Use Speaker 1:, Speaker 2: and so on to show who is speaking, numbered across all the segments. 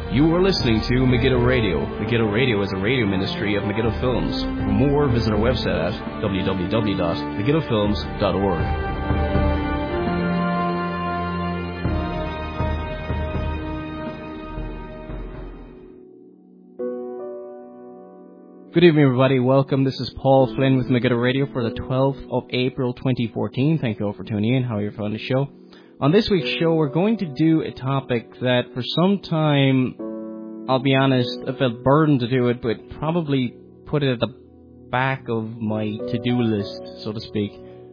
Speaker 1: You are listening to Megiddo Radio. Megiddo Radio is a radio ministry of Megiddo Films. For more, visit our website at www.megiddofilms.org. Good evening, everybody. Welcome. This is Paul Flynn with Megiddo Radio for the 12th of April, 2014. Thank you all for tuning in. How are you finding the show? On this week's show, we're going to do a topic that for some time, I'll be honest, I felt burdened to do it, but probably put it at the back of my to-do list, so to speak.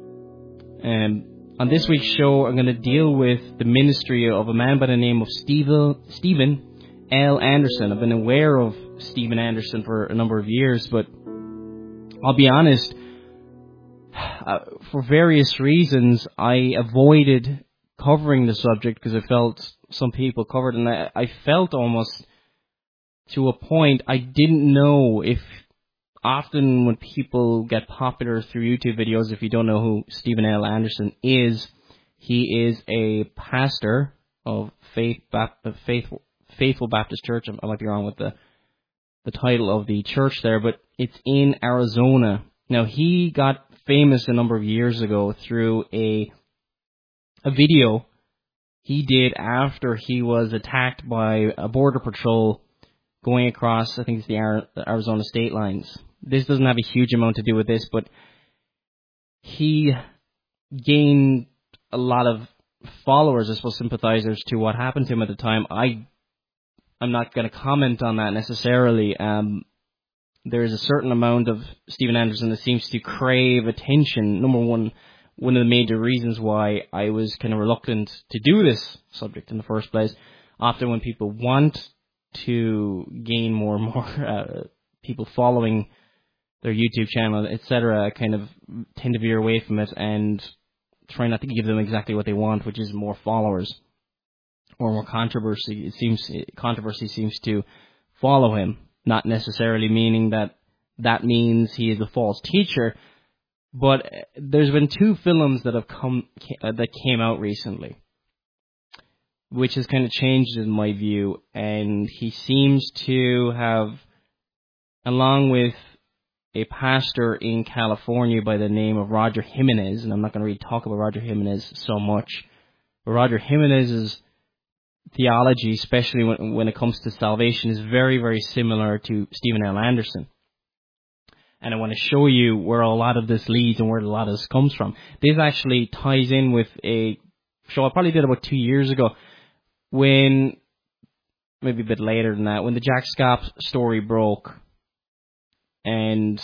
Speaker 1: On this week's show, I'm going to deal with the ministry of a man by the name of Steven L. Anderson. I've been aware of Steven Anderson for a number of years, but I'll be honest, for various reasons, I avoided covering the subject because I felt some people covered, and I felt almost to a point I didn't know if often when people get popular through YouTube videos, if you don't know who Steven L. Anderson is, he is a pastor of Faithful Baptist Church. I might be wrong with the title of the church there, but it's in Arizona. Now, he got famous a number of years ago through a video he did after he was attacked by a border patrol going across, I think it's the Arizona state lines. This doesn't have a huge amount to do with this, but he gained a lot of followers, I suppose, sympathizers to what happened to him at the time. I'm not going to comment on that necessarily. There is a certain amount of Steven Anderson that seems to crave attention. Number one of the major reasons why I was kind of reluctant to do this subject in the first place. Often when people want to gain more and more people following their YouTube channel, etc., I kind of tend to veer away from it and try not to give them exactly what they want, which is more followers or more controversy. Controversy seems to follow him, not necessarily meaning that means he is a false teacher. But there's been two films that came out recently, which has kind of changed in my view, and he seems to have, along with a pastor in California by the name of Roger Jimenez, and I'm not going to really talk about Roger Jimenez so much, but Roger Jimenez's theology, especially when it comes to salvation, is very, very similar to Steven L. Anderson. And I want to show you where a lot of this leads and where a lot of this comes from. This actually ties in with a show I probably did about 2 years ago, when, maybe a bit later than that, when the Jack Scott story broke, and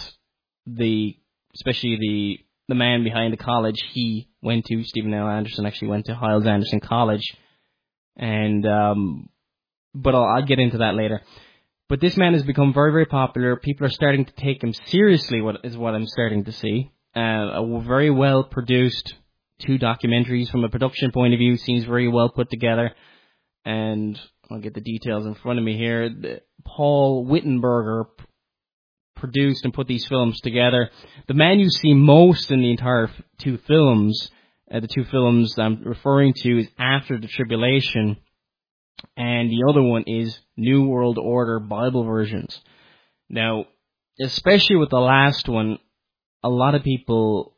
Speaker 1: especially the man behind the college he went to, Steven L. Anderson, actually went to Hyles-Anderson College, and but I'll get into that later. But this man has become very, very popular. People are starting to take him seriously, what I'm starting to see. A very well produced 2 documentaries from a production point of view, seems very well put together. And I'll get the details in front of me here. Paul Wittenberger produced and put these films together. The man you see most in the entire 2 films, the 2 films I'm referring to, is After the Tribulation, and the other one is New World Order Bible Versions. Now, especially with the last one, a lot of people,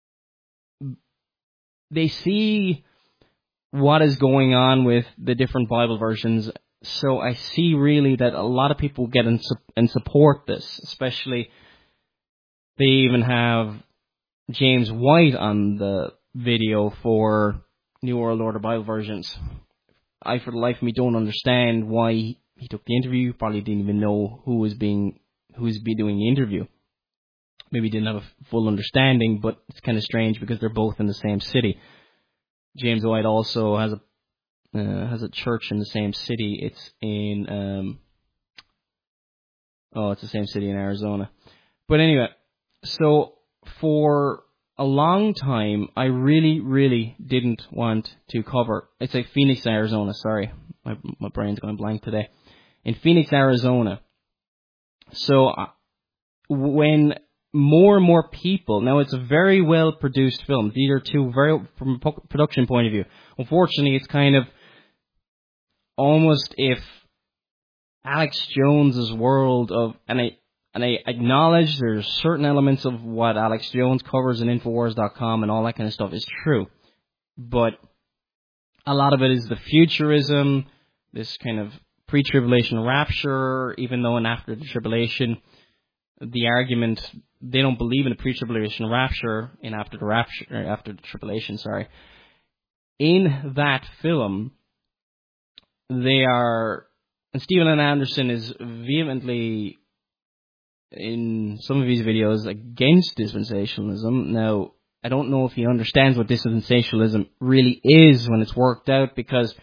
Speaker 1: they see what is going on with the different Bible versions, so I see really that a lot of people get and support this, especially they even have James White on the video for New World Order Bible Versions. I, for the life of me, don't understand why he took the interview. Probably didn't even know who was doing the interview. Maybe didn't have a full understanding, but it's kind of strange because they're both in the same city. James White also has a church in the same city. It's in it's the same city in Arizona. But anyway, so for a long time, I really, really didn't want to cover. It's like Phoenix, Arizona. Sorry, my brain's going blank today. In Phoenix, Arizona. So when more and more people, now it's a very well produced film. These are 2 very, from a production point of view. Unfortunately, it's kind of almost if Alex Jones's world of, and I acknowledge there's certain elements of what Alex Jones covers in Infowars.com and all that kind of stuff is true, but a lot of it is the futurism, this kind of pre-tribulation rapture, even though in after the tribulation, the argument, they don't believe in a pre-tribulation rapture, in after the tribulation, sorry. In that film, they are, and Steven N. Anderson is vehemently, in some of his videos, against dispensationalism. Now, I don't know if he understands what dispensationalism really is when it's worked out, because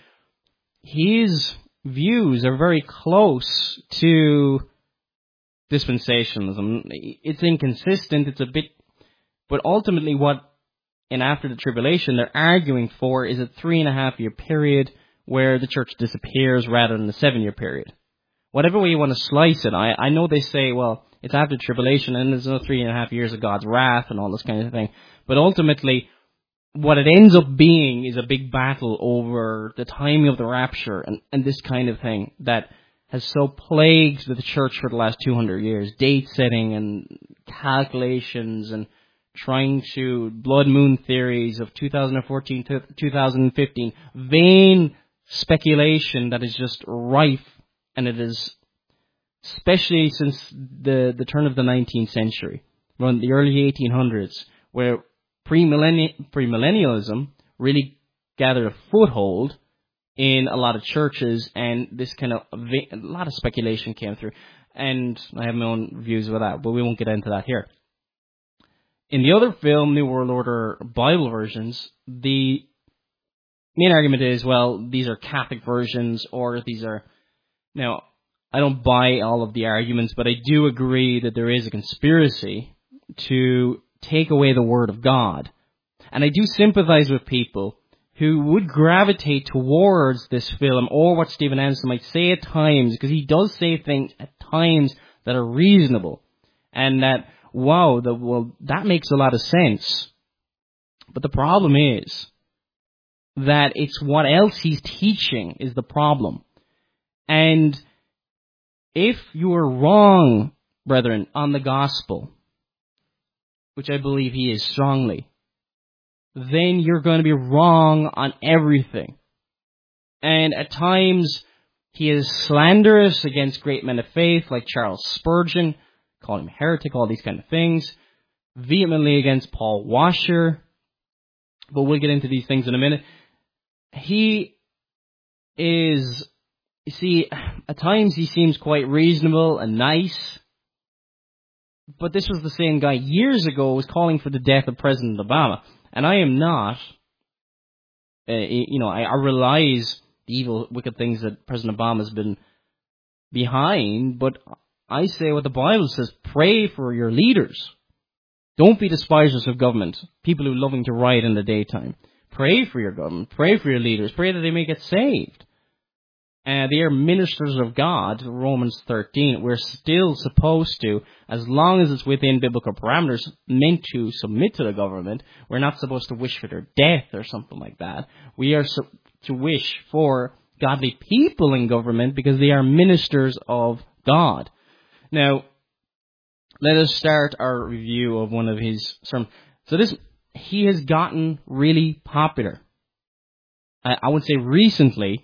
Speaker 1: his views are very close to dispensationalism. It's inconsistent, it's a bit, but ultimately what, in after the tribulation, they're arguing for is a 3.5-year period where the church disappears rather than a 7-year period. Whatever way you want to slice it, I know they say, well, it's after tribulation and there's no 3.5 years of God's wrath and all this kind of thing. But ultimately, what it ends up being is a big battle over the timing of the rapture and this kind of thing that has so plagued the church for the last 200 years. Date setting and calculations and trying to blood moon theories of 2014 to 2015. Vain speculation that is just rife, and it is especially since the turn of the 19th century, around the early 1800s, where premillennialism really gathered a foothold in a lot of churches, and this kind of a lot of speculation came through. And I have my own views about that, but we won't get into that here. In the other film, New World Order Bible versions, the main argument is, well, these are Catholic versions, or these are... Now, I don't buy all of the arguments, but I do agree that there is a conspiracy to take away the Word of God. And I do sympathize with people who would gravitate towards this film, or what Steven Anderson might say at times, because he does say things at times that are reasonable, and that, wow, that makes a lot of sense. But the problem is that it's what else he's teaching is the problem. And if you are wrong, brethren, on the gospel, which I believe he is strongly, then you're going to be wrong on everything. And at times, he is slanderous against great men of faith like Charles Spurgeon, calling him heretic, all these kind of things, vehemently against Paul Washer, but we'll get into these things in a minute. He is, you see, at times he seems quite reasonable and nice, but this was the same guy years ago who was calling for the death of President Obama. And I am not, I realize the evil, wicked things that President Obama has been behind, but I say what the Bible says, pray for your leaders. Don't be despisers of government, people who are loving to riot in the daytime. Pray for your government, pray for your leaders, pray that they may get saved. They are ministers of God, Romans 13. We're still supposed to, as long as it's within biblical parameters, meant to submit to the government. We're not supposed to wish for their death or something like that. We are to wish for godly people in government because they are ministers of God. Now, let us start our review of one of his sermons. So he has gotten really popular. I would say recently.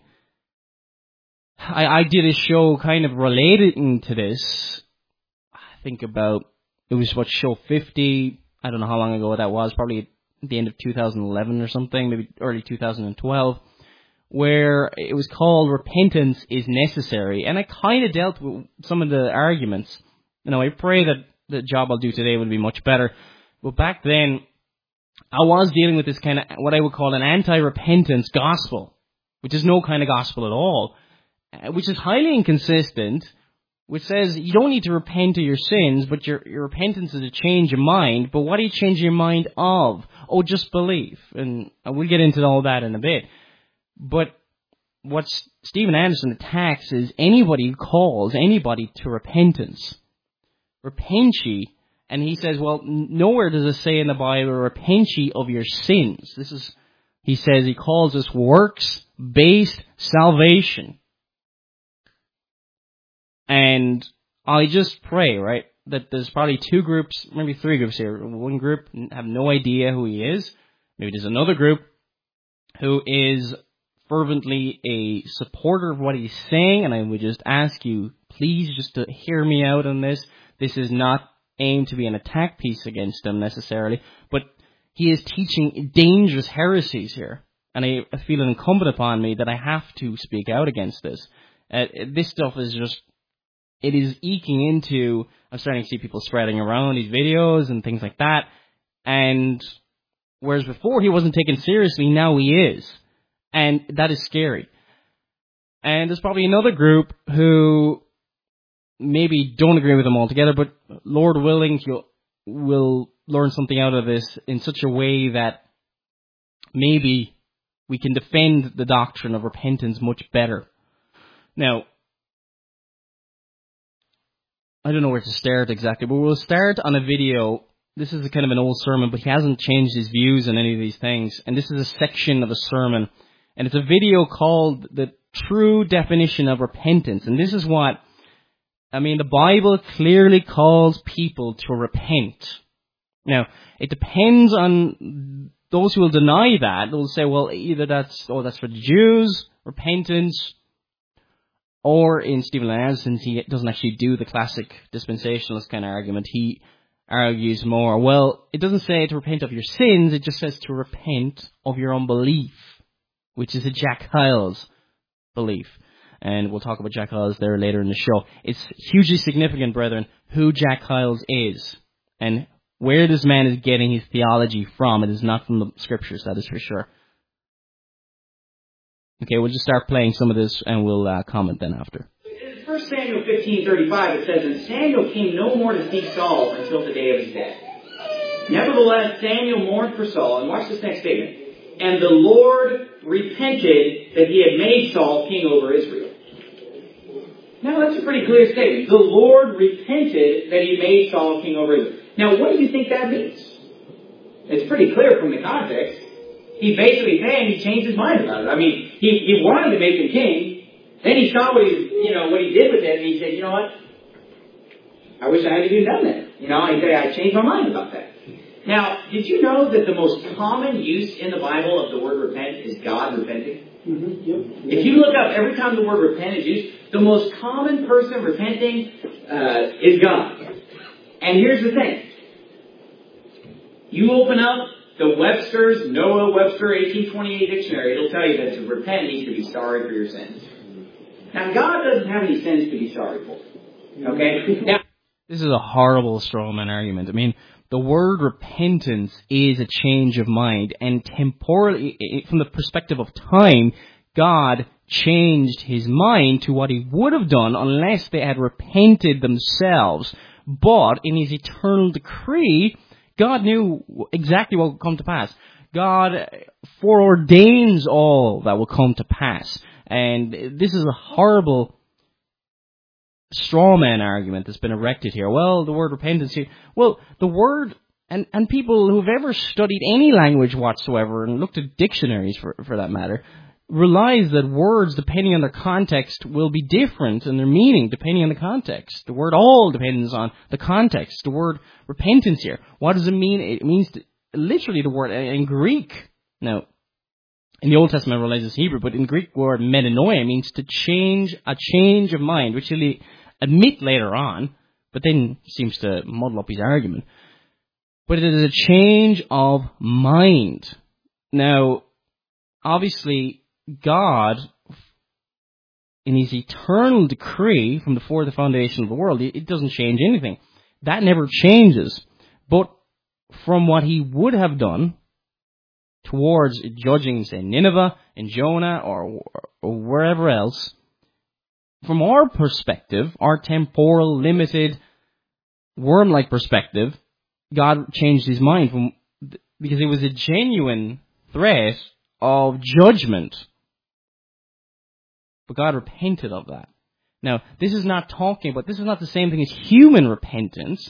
Speaker 1: I did a show kind of relating to this. I think it was show 50. I don't know how long ago that was, probably at the end of 2011 or something, maybe early 2012, where it was called Repentance is Necessary. And I kind of dealt with some of the arguments. I pray that the job I'll do today will be much better. But back then, I was dealing with this kind of, what I would call an anti-repentance gospel, which is no kind of gospel at all, which is highly inconsistent, which says you don't need to repent of your sins, but your repentance is a change of mind. But what do you change your mind of? Oh, just belief. And we'll get into all that in a bit. But what Steven Anderson attacks is anybody who calls anybody to repentance. Repent ye. And he says, well, nowhere does it say in the Bible, repent ye of your sins. He calls this works-based salvation. And I just pray, right, that there's probably two groups, maybe three groups here. One group have no idea who he is. Maybe there's another group who is fervently a supporter of what he's saying, and I would just ask you, please, just to hear me out on this. This is not aimed to be an attack piece against him necessarily, but he is teaching dangerous heresies here, and I feel it incumbent upon me that I have to speak out against this. This stuff is just, it is eking into, I'm starting to see people spreading around these videos and things like that, and whereas before he wasn't taken seriously, now he is. And that is scary. And there's probably another group who maybe don't agree with him altogether, but Lord willing, will learn something out of this in such a way that maybe we can defend the doctrine of repentance much better. Now, I don't know where to start exactly, but we'll start on a video. This is a kind of an old sermon, but he hasn't changed his views on any of these things. And this is a section of a sermon. And it's a video called The True Definition of Repentance. And this is what, the Bible clearly calls people to repent. Now, it depends on those who will deny that. They'll say, well, either that's for the Jews, repentance, or in Stephen Addison's, he doesn't actually do the classic dispensationalist kind of argument. He argues more, well, it doesn't say to repent of your sins, it just says to repent of your unbelief, which is a Jack Hyles belief. And we'll talk about Jack Hyles there later in the show. It's hugely significant, brethren, who Jack Hyles is and where this man is getting his theology from. It is not from the scriptures, that is for sure. Okay, we'll just start playing some of this and we'll comment then after.
Speaker 2: In 1 Samuel 15:35 it says, "And Samuel came no more to seek Saul until the day of his death. Nevertheless, Samuel mourned for Saul," and watch this next statement, "and the Lord repented that he had made Saul king over Israel." Now that's a pretty clear statement. The Lord repented that he made Saul king over Israel. Now what do you think that means? It's pretty clear from the context. He's basically saying he changed his mind about it. He wanted to make him king. Then he saw what he did with it, and he said, you know what? I wish I had even done that. He said, I changed my mind about that. Now, did you know that the most common use in the Bible of the word repent is God repenting? Mm-hmm. Yep. If you look up every time the word repent is used, the most common person repenting is God. And here's the thing. You open up the Webster's, Noah Webster 1828 dictionary, it'll tell you that to repent means to be sorry for your sins. Now, God doesn't have any sins to be sorry for. Okay? Now,
Speaker 1: this is a horrible strawman argument. The word repentance is a change of mind, and temporally, from the perspective of time, God changed his mind to what he would have done unless they had repented themselves. But in his eternal decree, God knew exactly what would come to pass. God foreordains all that will come to pass. And this is a horrible straw man argument that's been erected here. Well, the word repentance here. Well, the word, and people who've ever studied any language whatsoever and looked at dictionaries for that matter, realize that words, depending on their context, will be different in their meaning depending on the context. The word all depends on the context. The word repentance here, what does it mean? It means literally the word in Greek. Now, in the Old Testament, it realizes Hebrew, but in Greek, word metanoia means to change, a change of mind, which he'll admit later on, but then seems to muddle up his argument. But it is a change of mind. Now, obviously, God, in his eternal decree from before the foundation of the world, it doesn't change anything. That never changes. But from what he would have done towards judging, say, Nineveh and Jonah or wherever else, from our perspective, our temporal, limited, worm-like perspective, God changed his mind because it was a genuine threat of judgment. But God repented of that. Now, this is not the same thing as human repentance,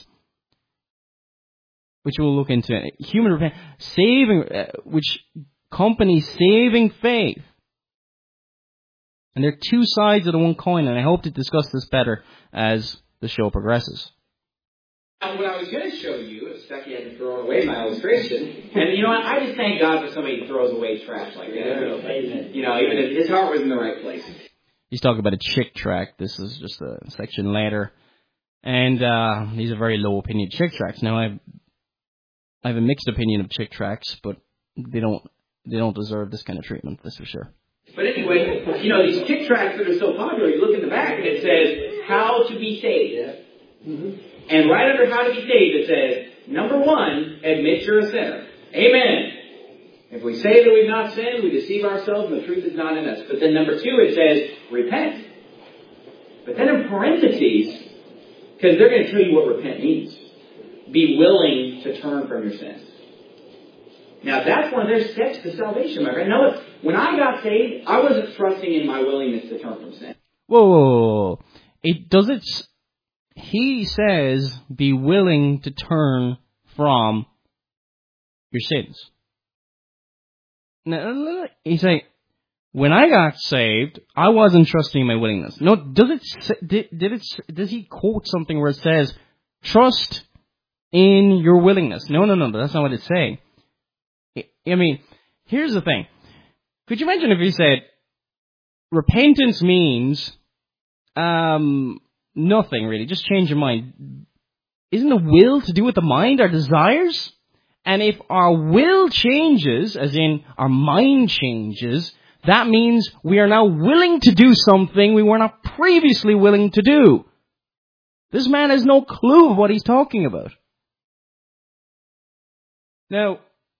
Speaker 1: which we'll look into. Human repentance, which accompanies saving faith. And they're two sides of the one coin, and I hope to discuss this better as the show progresses.
Speaker 2: What I was going to show you, if Stucky hadn't thrown away my illustration, and you know what, I just thank God for somebody who throws away trash like that. You know, even if his heart was in the right place.
Speaker 1: He's talking about a Chick tract. This is just a section later. And these are very low opinion Chick tracts. Now, I have a mixed opinion of Chick tracts, but they don't deserve this kind of treatment, that's for sure.
Speaker 2: But anyway, you know, these Chick tracts that are so popular, you look in the back and it says, how to be saved. Mm-hmm. And right under how to be saved, it says, number 1, admit you're a sinner. Amen. If we say that we've not sinned, we deceive ourselves and the truth is not in us. But then number 2, it says, repent. But then in parentheses, because they're going to tell you what repent means. Be willing to turn from your sins. Now that's one of their steps to salvation, my friend. Notice, when I got saved, I wasn't trusting in my willingness to turn from sin.
Speaker 1: Whoa. He says, be willing to turn from your sins. Now, he's saying, when I got saved, I wasn't trusting in my willingness. No, does he quote something where it says, trust in your willingness? No, that's not what it's saying. I mean, here's the thing. Could you imagine if he said, repentance means, nothing really, just change your mind. Isn't the will to do with the mind, our desires? And if our will changes, as in our mind changes, that means we are now willing to do something we were not previously willing to do. This man has no clue of what he's talking about. Now,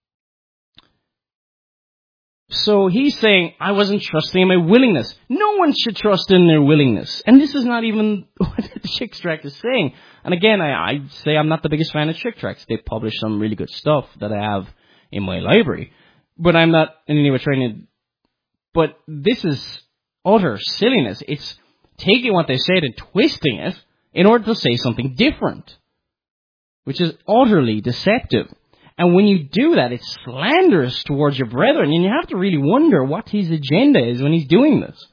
Speaker 1: so he's saying, I wasn't trusting in my willingness. No one should trust in their willingness. And this is not even what the Chick tract is saying. And again, I say I'm not the biggest fan of Chick tracts. They publish some really good stuff that I have in my library. But I'm not in any way trying to... But this is utter silliness. It's taking what they said and twisting it in order to say something different, which is utterly deceptive. And when you do that, it's slanderous towards your brethren, and you have to really wonder what his agenda is when he's doing this.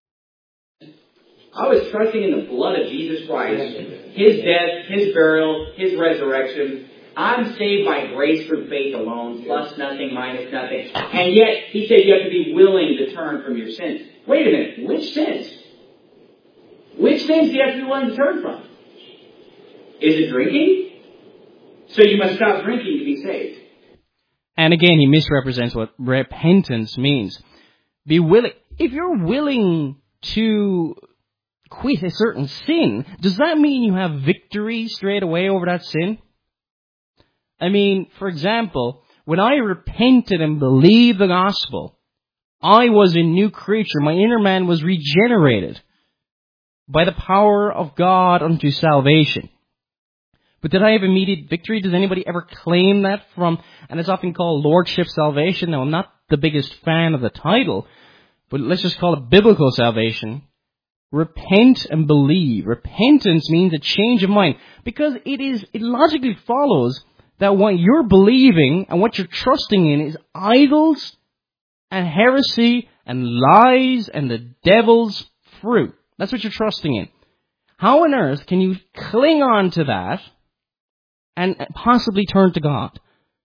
Speaker 2: I was trusting in the blood of Jesus Christ, His death, His burial, His resurrection. I'm saved by grace through faith alone, plus nothing, minus nothing. And yet, he said you have to be willing to turn from your sins. Wait a minute, which sins? Which sins do you have to be willing to turn from? Is it drinking? So you must stop drinking to be saved.
Speaker 1: And again, he misrepresents what repentance means. Be willing. If you're willing to quit a certain sin, does that mean you have victory straight away over that sin? I mean, for example, when I repented and believed the gospel, I was a new creature. My inner man was regenerated by the power of God unto salvation. But did I have immediate victory? Does anybody ever claim that from, and it's often called Lordship salvation. Now, I'm not the biggest fan of the title, but let's just call it biblical salvation. Repent and believe. Repentance means a change of mind, because it logically follows that what you're believing and what you're trusting in is idols and heresy and lies and the devil's fruit. That's what you're trusting in. How on earth can you cling on to that and possibly turn to God?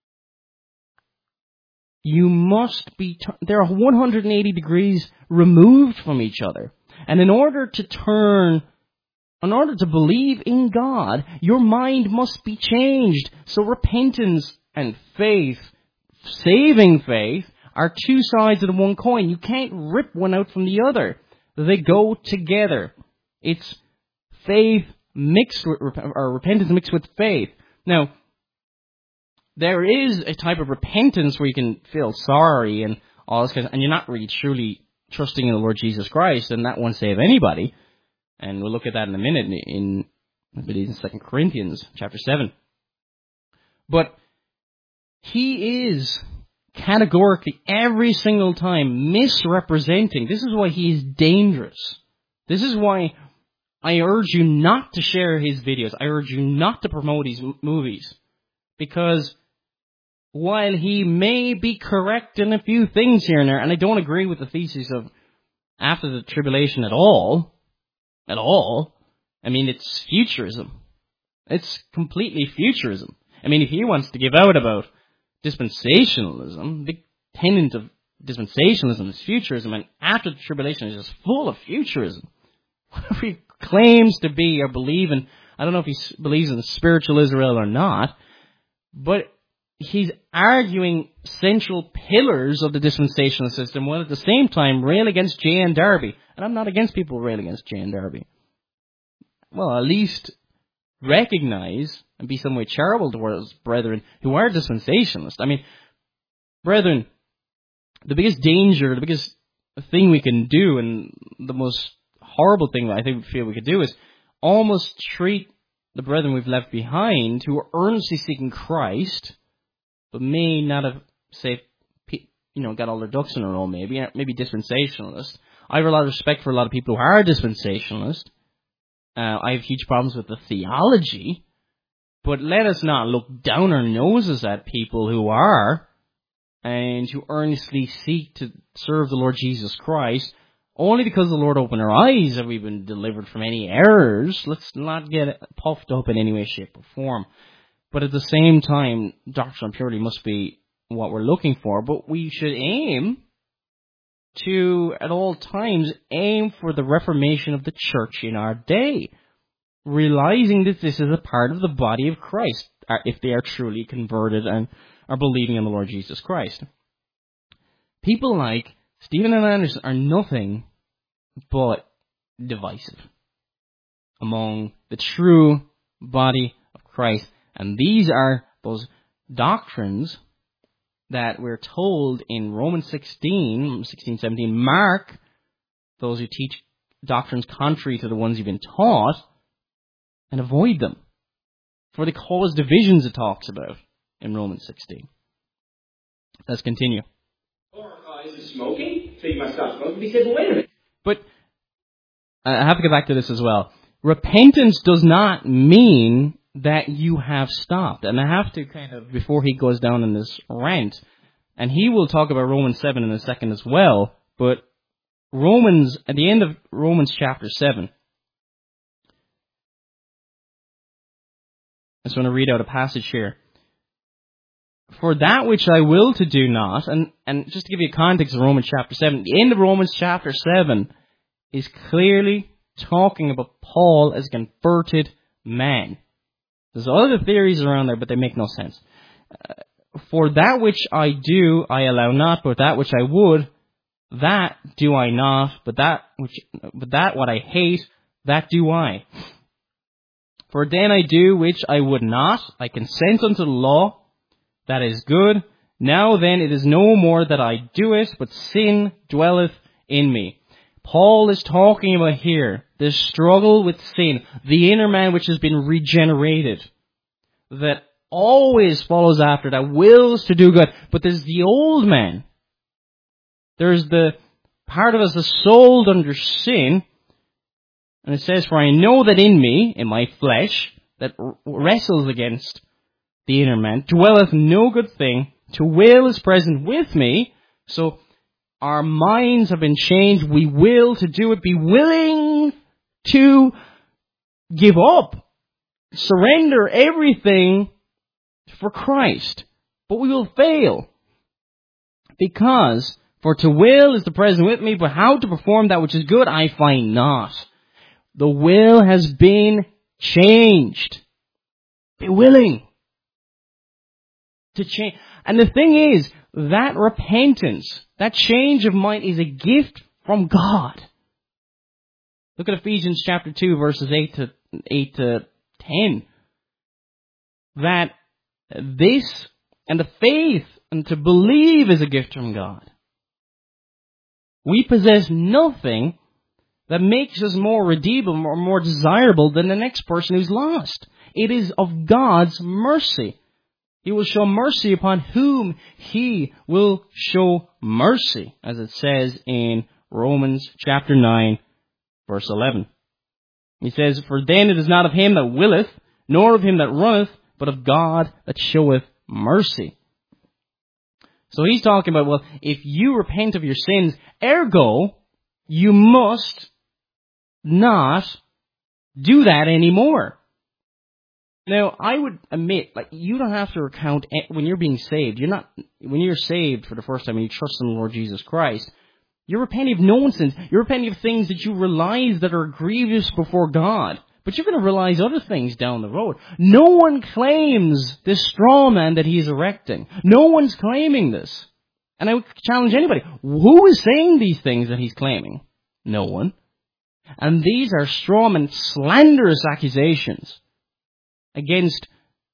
Speaker 1: You must be, they're 180 degrees removed from each other. And in order to believe in God, your mind must be changed. So repentance and faith, saving faith, are two sides of the one coin. You can't rip one out from the other. They go together. It's faith mixed with, or repentance mixed with faith. Now, there is a type of repentance where you can feel sorry and all this kind of, and you're not really truly trusting in the Lord Jesus Christ, and that won't save anybody. And we'll look at that in a minute in 2 Corinthians chapter 7. But he is categorically every single time misrepresenting. This is why he is dangerous. This is why I urge you not to share his videos. I urge you not to promote his movies. Because while he may be correct in a few things here and there, and I don't agree with the thesis of after the tribulation at all, I mean, it's futurism. It's completely futurism. I mean, if he wants to give out about dispensationalism, the tenet of dispensationalism is futurism, and after the tribulation is just full of futurism. Whatever he claims to be or believe in, I don't know if he believes in spiritual Israel or not, but he's arguing central pillars of the dispensational system, while at the same time rail against J.N. Darby. And I'm not against people who rail against J.N. Darby. Well, at least recognize and be some way charitable towards brethren who are dispensationalists. I mean, brethren, the biggest danger, the biggest thing we can do, and the most horrible thing that I think we feel we could do, is almost treat the brethren we've left behind who are earnestly seeking Christ, but may not have, say, got all their ducks in a row, maybe dispensationalists. I have a lot of respect for a lot of people who are dispensationalists. I have huge problems with the theology, but let us not look down our noses at people who are, and who earnestly seek to serve the Lord Jesus Christ. Only because the Lord opened our eyes have we been delivered from any errors. Let's not get puffed up in any way, shape, or form. But at the same time, doctrinal purity must be what we're looking for. But we should aim to, at all times, aim for the reformation of the church in our day, realizing that this is a part of the body of Christ, if they are truly converted and are believing in the Lord Jesus Christ. People like Stephen and Anderson are nothing but divisive among the true body of Christ. And these are those doctrines that we're told in Romans 16, 17, mark those who teach doctrines contrary to the ones you've been taught, and avoid them, for they cause divisions it talks about in Romans 16. Let's continue.
Speaker 2: Is it smoking? So you must stop smoking? He said, well, wait a minute.
Speaker 1: But I have to get back to this as well. Repentance does not mean that you have stopped. And I have to kind of, before he goes down in this rant, and he will talk about Romans 7 in a second as well, but at the end of Romans chapter 7, I just want to read out a passage here. For that which I will to do not, and just to give you a context of Romans chapter 7, the end of Romans chapter 7 is clearly talking about Paul as a converted man. There's other theories around there, but they make no sense. For that which I do, I allow not, but that which I would, that do I not, but that what I hate, that do I. For then I do which I would not, I consent unto the law, that is good. Now then it is no more that I do it, but sin dwelleth in me. Paul is talking about here this struggle with sin, the inner man which has been regenerated, that always follows after, that wills to do good. But there's the old man. There's the part of us that's sold under sin. And it says, for I know that in me, in my flesh, that wrestles against the inner man, dwelleth no good thing. To will is present with me. So our minds have been changed. We will to do it. Be willing to give up. Surrender everything for Christ. But we will fail. Because, for to will is the present with me, but how to perform that which is good I find not. The will has been changed. Be willing to change. And the thing is, that repentance, that change of mind is a gift from God. Look at Ephesians chapter 2, verses 8 to 10. That this and the faith and to believe is a gift from God. We possess nothing that makes us more redeemable or more desirable than the next person who's lost. It is of God's mercy. He will show mercy upon whom He will show mercy, as it says in Romans chapter 9, verse 11. He says, for then it is not of him that willeth, nor of him that runneth, but of God that showeth mercy. So he's talking about, well, if you repent of your sins, ergo, You must not do that anymore. Now, I would admit, you don't have to recount when you're being saved. When you're saved for the first time and you trust in the Lord Jesus Christ, you're repenting of nonsense. You're repenting of things that you realize that are grievous before God. But you're going to realize other things down the road. No one claims this straw man that he is erecting. No one's claiming this. And I would challenge anybody. Who is saying these things that he's claiming? No one. And these are straw man, slanderous accusations against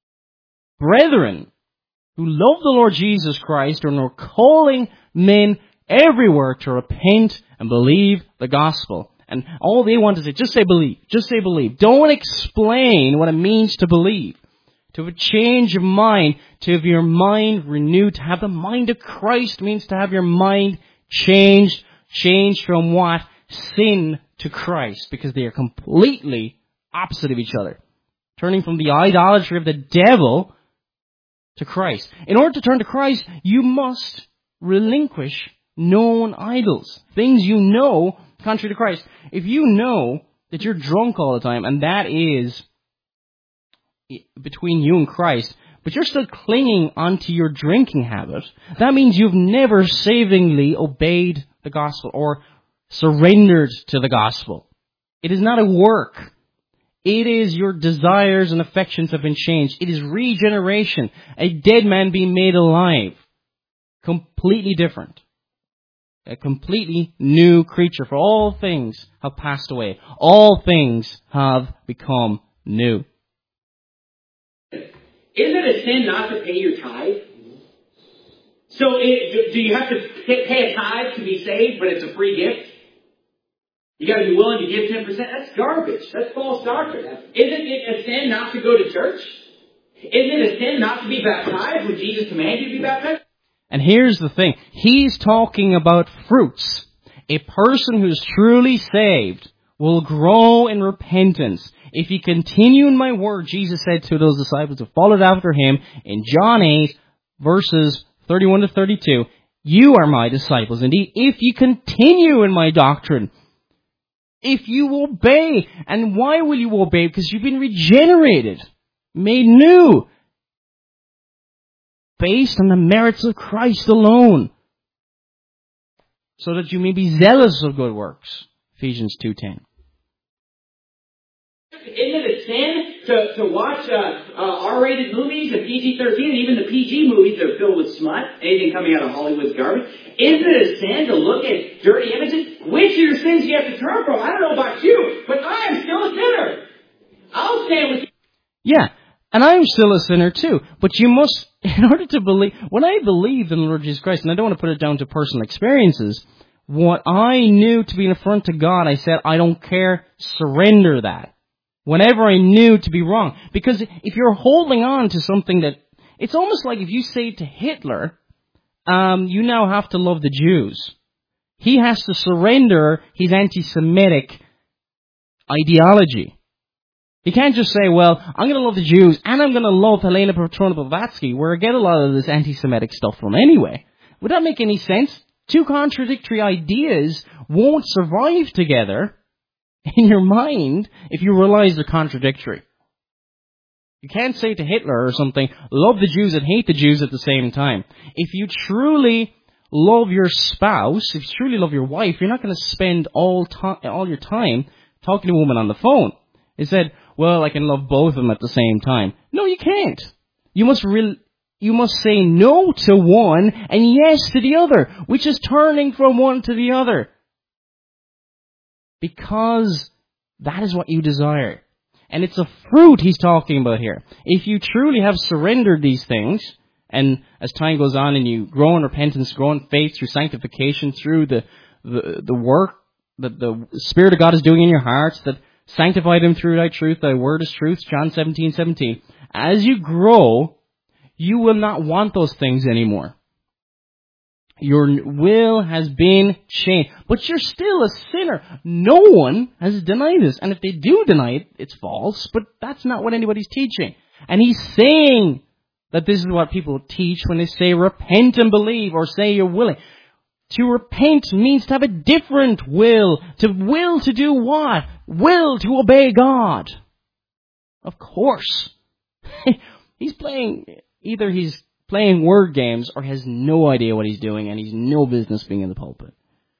Speaker 1: brethren who love the Lord Jesus Christ and are calling men everywhere to repent and believe the gospel. And all they want is just say believe. Just say believe. Don't explain what it means to believe. To have a change of mind, to have your mind renewed, to have the mind of Christ means to have your mind changed. Changed from what? Sin to Christ. Because they are completely opposite of each other. Turning from the idolatry of the devil to Christ. In order to turn to Christ, you must relinquish known idols. Things you know contrary to Christ. If you know that you're drunk all the time, and that is between you and Christ, but you're still clinging onto your drinking habit, that means you've never savingly obeyed the gospel or surrendered to the gospel. It is not a work. It is your desires and affections have been changed. It is regeneration. A dead man being made alive. Completely different. A completely new creature. For all things have passed away. All things have become new.
Speaker 2: Isn't it a sin not to pay your tithe? So do you have to pay a tithe to be saved, but it's a free gift? You got to be willing to give 10%. That's garbage. That's false doctrine. Isn't it a sin not to go to church? Isn't it a sin not to be baptized when Jesus commanded you to be baptized?
Speaker 1: And here's the thing. He's talking about fruits. A person who's truly saved will grow in repentance. If you continue in my word, Jesus said to those disciples who followed after him in John 8, verses 31 to 32, you are my disciples indeed, if you continue in my doctrine. If you obey. And why will you obey? Because you've been regenerated, made new, based on the merits of Christ alone, so that you may be zealous of good works. Ephesians 2:10.
Speaker 2: Isn't it a sin to watch R-rated movies and PG-13 and even the PG movies that are filled with smut, anything coming out of Hollywood's garbage? Isn't it a sin to look at dirty images? Which are your sins you have to turn from? I don't know about you, but I am still a sinner. I'll stand with you.
Speaker 1: Yeah, and I'm still a sinner too. But you must, in order to believe, when I believed in the Lord Jesus Christ, and I don't want to put it down to personal experiences, what I knew to be an affront to God, I said, I don't care, surrender that. Whenever I knew to be wrong. Because if you're holding on to something that, it's almost like if you say to Hitler, you now have to love the Jews. He has to surrender his anti-Semitic ideology. He can't just say, well, I'm going to love the Jews and I'm going to love Helena Petrona Blavatsky, where I get a lot of this anti-Semitic stuff from anyway. Would that make any sense? Two contradictory ideas won't survive together in your mind if you realize they're contradictory. You can't say to Hitler or something, love the Jews and hate the Jews at the same time. If you truly love your spouse, if you truly love your wife, you're not going to spend all your time talking to a woman on the phone. He said, well, I can love both of them at the same time. No, you can't. You must say no to one and yes to the other, which is turning from one to the other. Because that is what you desire. And it's a fruit he's talking about here. If you truly have surrendered these things, and as time goes on and you grow in repentance, grow in faith through sanctification, through the work that the Spirit of God is doing in your hearts, that sanctify them through thy truth, thy word is truth, John 17:17. As you grow, you will not want those things anymore. Your will has been changed. But you're still a sinner. No one has denied this. And if they do deny it, it's false. But that's not what anybody's teaching. And he's saying that this is what people teach when they say repent and believe or say you're willing. To repent means to have a different will. To will to do what? Will to obey God. Of course. He's playing word games or has no idea what he's doing, and he's no business being in the pulpit.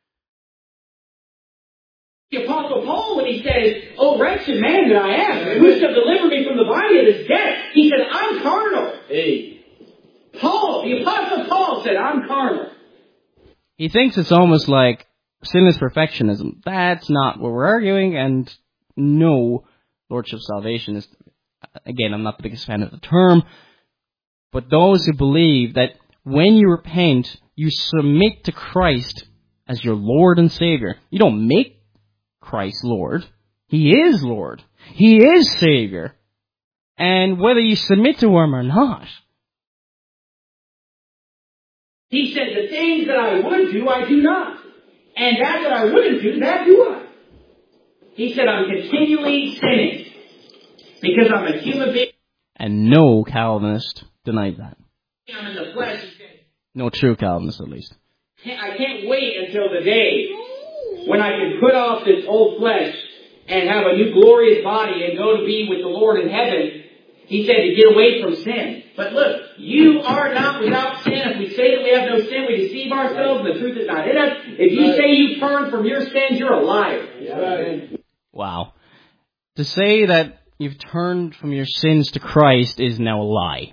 Speaker 2: The Apostle Paul, when he says, "Oh, wretched man that I am, who shall deliver me from the body of this death?" He said, "I'm carnal." Hey. Paul, the Apostle Paul said, "I'm carnal."
Speaker 1: He thinks it's almost like sinless perfectionism. That's not what we're arguing, and no, Lordship salvation is, again, I'm not the biggest fan of the term, but those who believe that when you repent, you submit to Christ as your Lord and Savior. You don't make Christ Lord. He is Lord. He is Savior. And whether you submit to Him or not.
Speaker 2: He said, "The things that I would do, I do not. And that I wouldn't do, that do I." He said, "I'm continually sinning because I'm a human being."
Speaker 1: And no Calvinist denied that.
Speaker 2: I'm in the flesh. He said,
Speaker 1: no true Calvinist, at least.
Speaker 2: I can't wait until the day when I can put off this old flesh and have a new glorious body and go to be with the Lord in heaven. He said to get away from sin. But look, you are not without sin. If we say that we have no sin, we deceive ourselves and the truth is not in us. If you say you turn from your sins, you're a liar.
Speaker 1: Wow. To say that you've turned from your sins to Christ is now a lie.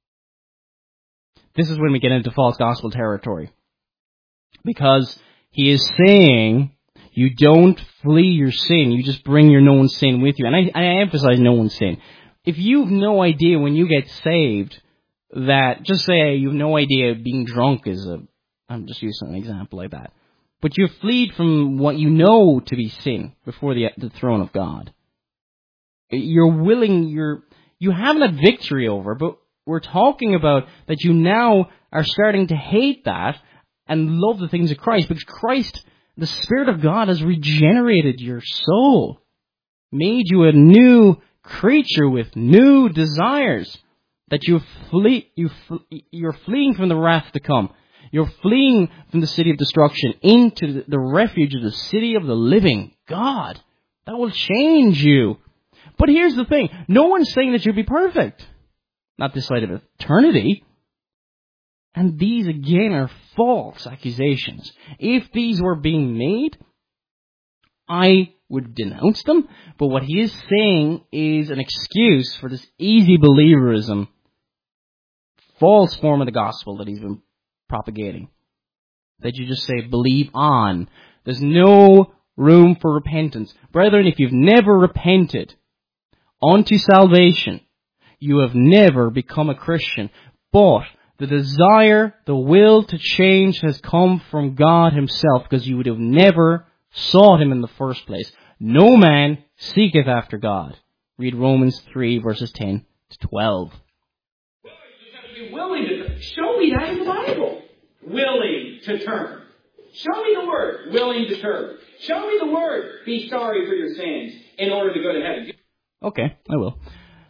Speaker 1: This is when we get into false gospel territory. Because he is saying you don't flee your sin, you just bring your known sin with you. And I emphasize known sin. If you've no idea when you get saved that, just say you have no idea being drunk is I'm just using an example like that. But you've fled from what you know to be sin before the throne of God. You haven't had victory over, but we're talking about that you now are starting to hate that and love the things of Christ, because Christ, the Spirit of God, has regenerated your soul, made you a new creature with new desires, that you're fleeing from the wrath to come. You're fleeing from the city of destruction into the refuge of the city of the living God. That will change you. But here's the thing. No one's saying that you'll be perfect. Not this side of eternity. And these, again, are false accusations. If these were being made, I would denounce them. But what he is saying is an excuse for this easy believerism, false form of the gospel that he's been propagating. That you just say, believe on. There's no room for repentance. Brethren, if you've never repented unto salvation, you have never become a Christian. But the desire, the will to change has come from God himself, because you would have never sought him in the first place. No man seeketh after God. Read Romans 3 verses 10 to 12.
Speaker 2: Well, you have to be willing to show me that in the Bible. Willing to turn. Show me the word, willing to turn. Show me the word, be sorry for your sins in order to go to heaven.
Speaker 1: Okay, I will.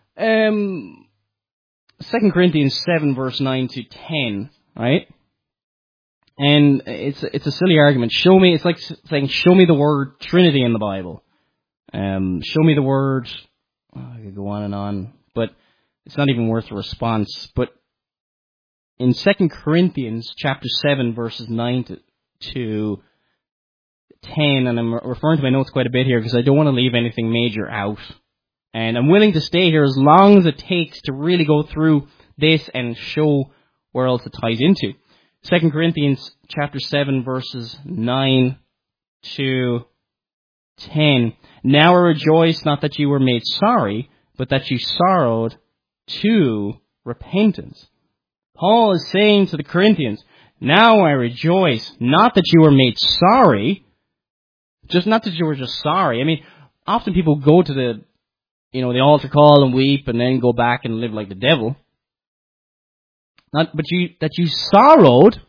Speaker 1: 2 Corinthians 7 verse 9 to 10, right? And it's a silly argument. It's like saying, show me the word Trinity in the Bible. Show me the word, I could go on and on, but it's not even worth a response. But in 2 Corinthians chapter 7 verses 9 to 10, and I'm referring to my notes quite a bit here because I don't want to leave anything major out. And I'm willing to stay here as long as it takes to really go through this and show where else it ties into. 2 Corinthians chapter 7 verses 9 to 10. Now I rejoice not that you were made sorry, but that you sorrowed to repentance. Paul is saying to the Corinthians, now I rejoice not that you were made sorry, just not that you were just sorry. I mean, often people go to the altar call and weep and then go back and live like the devil. That you sorrowed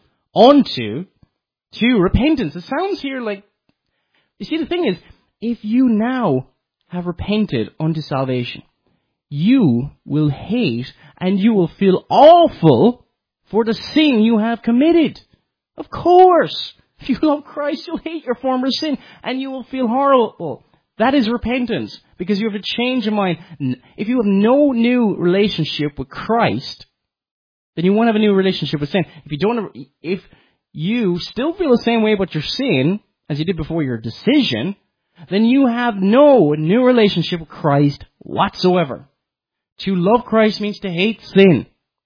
Speaker 1: to repentance. It sounds here like, you see, the thing is, if you now have repented unto salvation, you will hate and you will feel awful for the sin you have committed. Of course. If you love Christ, you'll hate your former sin and you will feel horrible. That is repentance, because you have a change of mind. If you have no new relationship with Christ, then you won't have a new relationship with sin. If you still feel the same way about your sin as you did before your decision, then you have no new relationship with Christ whatsoever. To love Christ means to hate sin.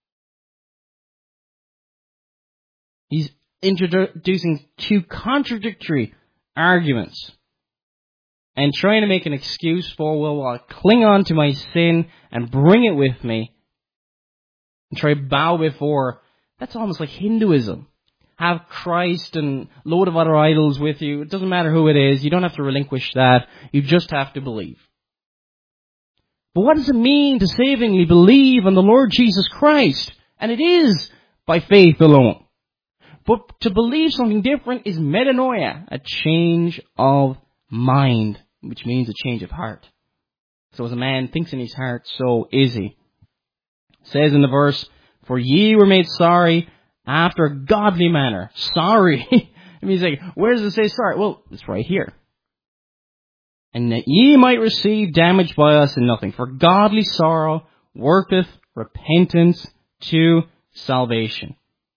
Speaker 1: He's introducing two contradictory arguments and trying to make an excuse for, well, I'll cling on to my sin and bring it with me and try to bow before. That's almost like Hinduism. Have Christ and a load of other idols with you. It doesn't matter who it is. You don't have to relinquish that. You just have to believe. But what does it mean to savingly believe on the Lord Jesus Christ? And it is by faith alone. But to believe something different is metanoia, a change of mind, which means a change of heart. So as a man thinks in his heart, so is he. It says in the verse, for ye were made sorry after a godly manner. Sorry. It means like, where does it say sorry? Well, it's right here. And that ye might receive damage by us in nothing. For godly sorrow worketh repentance to salvation.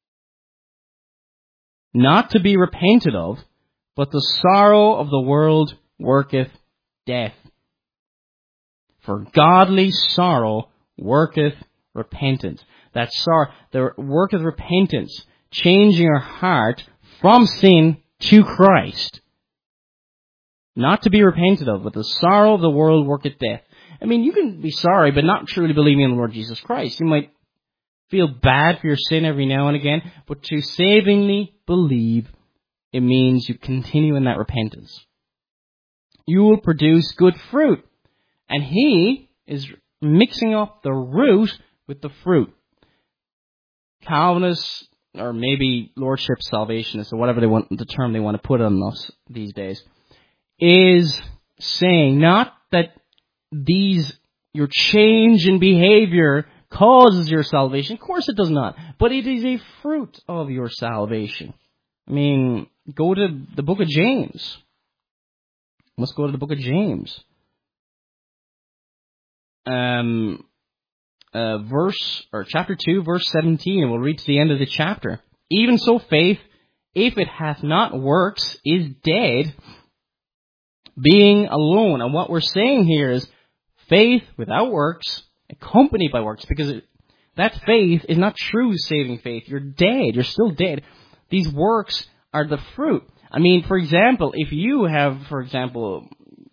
Speaker 1: Not to be repented of, but the sorrow of the world worketh death. For godly sorrow worketh repentance. That sorrow, the worketh repentance, changing our heart from sin to Christ. Not to be repented of, but the sorrow of the world worketh death. I mean, you can be sorry, but not truly believing in the Lord Jesus Christ. You might feel bad for your sin every now and again, but to savingly believe, it means you continue in that repentance. You will produce good fruit. And he is mixing up the root with the fruit. Calvinists, or maybe Lordship Salvationists, or whatever the term they want to put on us these days, is saying not that your change in behavior causes your salvation. Of course it does not. But it is a fruit of your salvation. I mean, go to the book of James. Let's go to the book of James. Chapter 2, verse 17, and we'll read to the end of the chapter. Even so faith, if it hath not works, is dead, being alone. And what we're saying here is faith without works, accompanied by works, because that faith is not true saving faith. You're dead. You're still dead. These works are the fruit. I mean, for example, if you have, for example,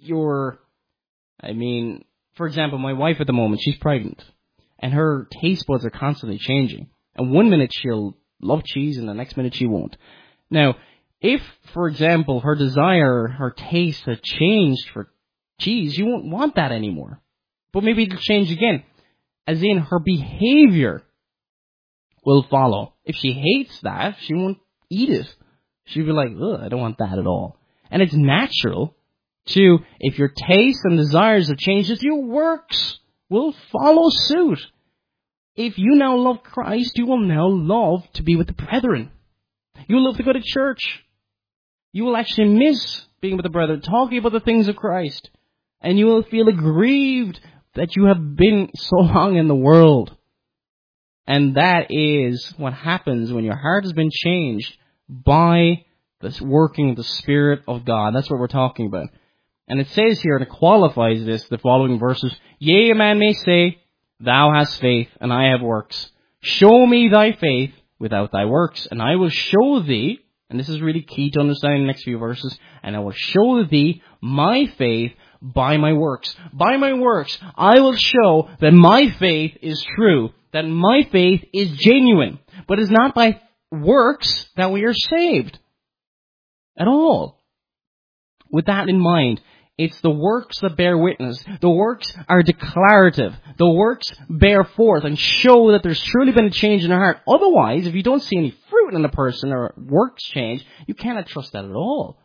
Speaker 1: my wife at the moment, she's pregnant, and her taste buds are constantly changing. And one minute she'll love cheese, and the next minute she won't. Now, if, for example, her taste has changed for cheese, you won't want that anymore. But maybe it'll change again. As in, her behavior will follow. If she hates that, she won't eat it. She'll be like, ugh, I don't want that at all. And it's natural to, if your tastes and desires have changed, your works will follow suit. If you now love Christ, you will now love to be with the brethren. You will love to go to church. You will actually miss being with the brethren, talking about the things of Christ. And you will feel aggrieved that you have been so long in the world. And that is what happens when your heart has been changed by this working of the Spirit of God. That's what we're talking about. And it says here, and it qualifies this, the following verses, yea, a man may say, thou hast faith, and I have works. Show me thy faith without thy works, and I will show thee, and this is really key to understanding the next few verses, and I will show thee my faith by my works. By my works, I will show that my faith is true, that my faith is genuine. But it's not by works that we are saved at all. With that in mind, it's the works that bear witness. The works are declarative. The works bear forth and show that there's truly been a change in our heart. Otherwise, if you don't see any fruit in a person or works change, you cannot trust that at all.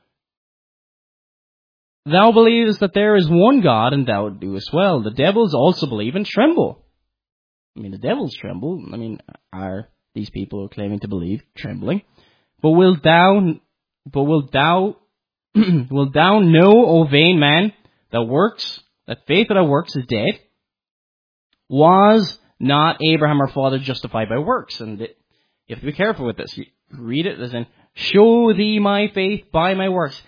Speaker 1: Thou believest that there is one God, and thou doest well. The devils also believe and tremble. I mean, the devils tremble. I mean, are these people who are claiming to believe trembling? But wilt thou wilt thou know, O vain man, that faith without works is dead? Was not Abraham our father justified by works? And you have to be careful with this. You read it as in, show thee my faith by my works.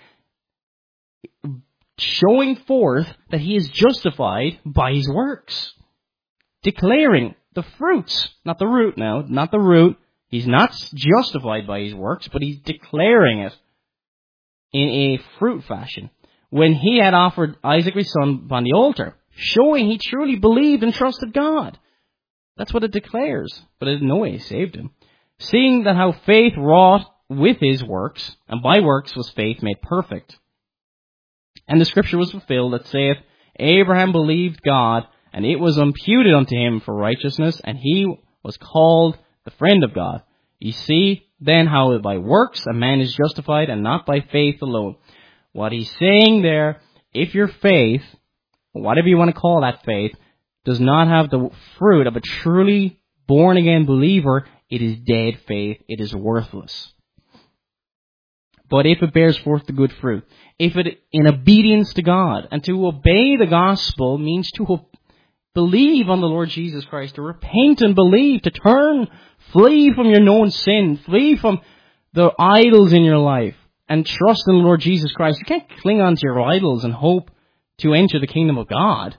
Speaker 1: Showing forth that he is justified by his works. Declaring the fruits, not the root now, not the root. He's not justified by his works, but he's declaring it in a fruit fashion. When he had offered Isaac his son upon the altar, showing he truly believed and trusted God. That's what it declares, but it in no way saved him. Seeing that how faith wrought with his works, and by works was faith made perfect. And the scripture was fulfilled that saith, Abraham believed God, and it was imputed unto him for righteousness, and he was called the friend of God. You see then how by works a man is justified, and not by faith alone. What he's saying there, if your faith, whatever you want to call that faith, does not have the fruit of a truly born-again believer, it is dead faith. It is worthless. But if it bears forth the good fruit, if it in obedience to God, and to obey the gospel means to believe on the Lord Jesus Christ, to repent and believe, to turn, flee from your known sin, flee from the idols in your life, and trust in the Lord Jesus Christ. You can't cling on to your idols and hope to enter the kingdom of God.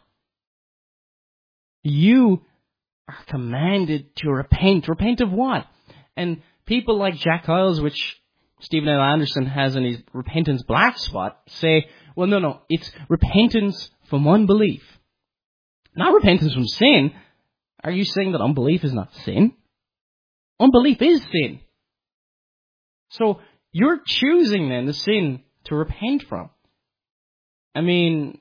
Speaker 1: You are commanded to repent. Repent of what? And people like Jack Hyles, which Stephen L. Anderson has in his repentance black spot, say, well, no, it's repentance from unbelief. Not repentance from sin. Are you saying that unbelief is not sin? Unbelief is sin. So you're choosing then the sin to repent from. I mean,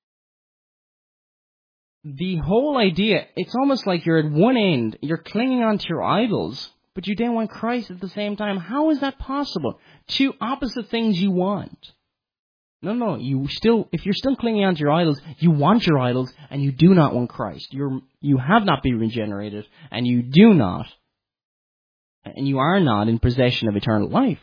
Speaker 1: the whole idea, it's almost like you're at one end, you're clinging on to your idols, but you don't want Christ at the same time. How is that possible? Two opposite things you want. No, if you're still clinging on to your idols, you want your idols, and you do not want Christ. You have not been regenerated, and you do not, and you are not in possession of eternal life.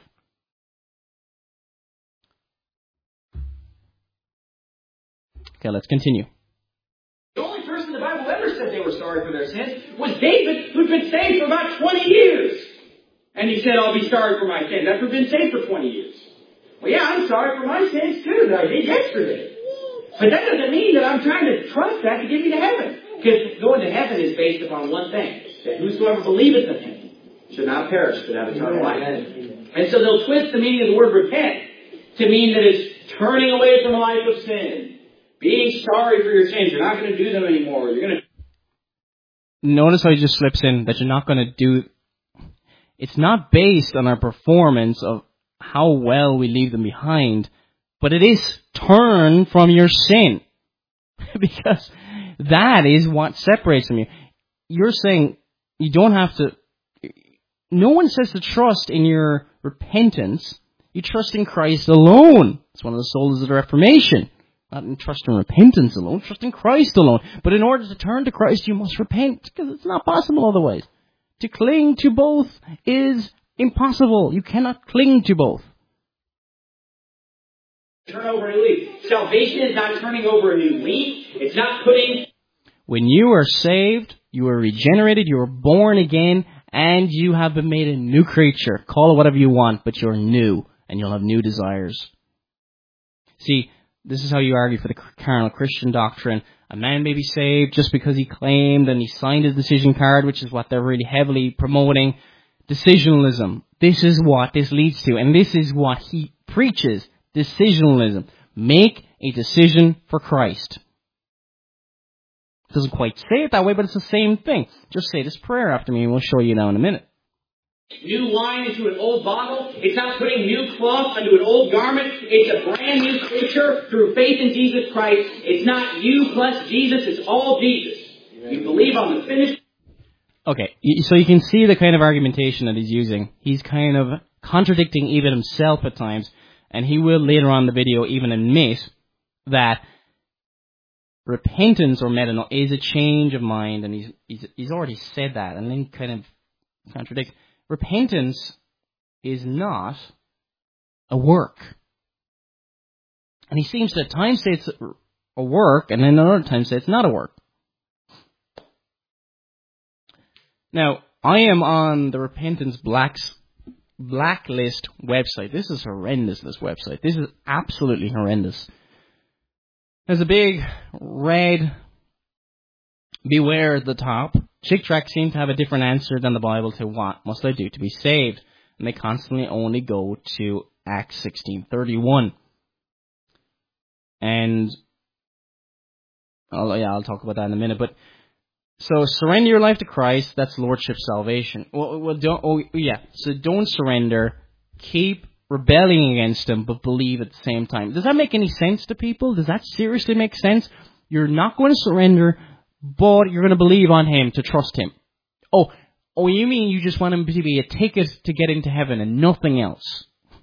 Speaker 1: Okay, let's continue.
Speaker 2: The only person the Bible ever said they were sorry for their sins was David, who'd been saved for about 20 years. And he said, I'll be sorry for my sins after being saved for 20 years. Well, yeah, I'm sorry for my sins too that I did yesterday. But that doesn't mean that I'm trying to trust that to get me to heaven. Because going to heaven is based upon one thing, that whosoever believeth in him should not perish but have eternal life. And so they'll twist the meaning of the word repent to mean that it's turning away from a life of sin, being sorry for your sins. You're not going to do them anymore. You're going to...
Speaker 1: Notice how he just slips in that you're not going to do... It's not based on our performance of how well we leave them behind, but it is turn from your sin. Because that is what separates from you. You're saying you don't have to... No one says to trust in your repentance. You trust in Christ alone. It's one of the solas of the Reformation. Not in trust in repentance alone, trust in Christ alone. But in order to turn to Christ, you must repent, because it's not possible otherwise. To cling to both is impossible. You cannot cling to both.
Speaker 2: Turn over a new leaf. Salvation is not turning over a new leaf. It's not putting...
Speaker 1: When you are saved, you are regenerated, you are born again, and you have been made a new creature. Call it whatever you want, but you're new, and you'll have new desires. See, this is how you argue for the carnal Christian doctrine. A man may be saved just because he claimed and he signed his decision card, which is what they're really heavily promoting. Decisionalism. This is what this leads to, and this is what he preaches. Decisionalism. Make a decision for Christ. It doesn't quite say it that way, but it's the same thing. Just say this prayer after me, and we'll show you now in a minute.
Speaker 2: New wine into an old bottle. It's not putting new cloth into an old garment. It's a brand new creature through faith in Jesus Christ. It's not you plus Jesus. It's all Jesus. You believe on the finished...
Speaker 1: Okay, so you can see the kind of argumentation that he's using. He's kind of contradicting even himself at times, and he will later on in the video even admit that repentance or metanoia is a change of mind, and he's already said that, and then kind of contradicts. Repentance is not a work. And he seems to at times say it's a work, and then other times say it's not a work. Now, I am on the Repentance Blacklist website. This is horrendous, this website. This is absolutely horrendous. There's a big red beware at the top. Chick Tract seem to have a different answer than the Bible to what must I do to be saved. And they constantly only go to Acts 16:31. And I'll talk about that in a minute. But so surrender your life to Christ. That's lordship salvation. So don't surrender. Keep rebelling against Him, but believe at the same time. Does that make any sense to people? Does that seriously make sense? You're not going to surrender, but you're going to believe on Him to trust Him. Oh, you mean you just want Him to be a ticket to get into heaven and nothing else?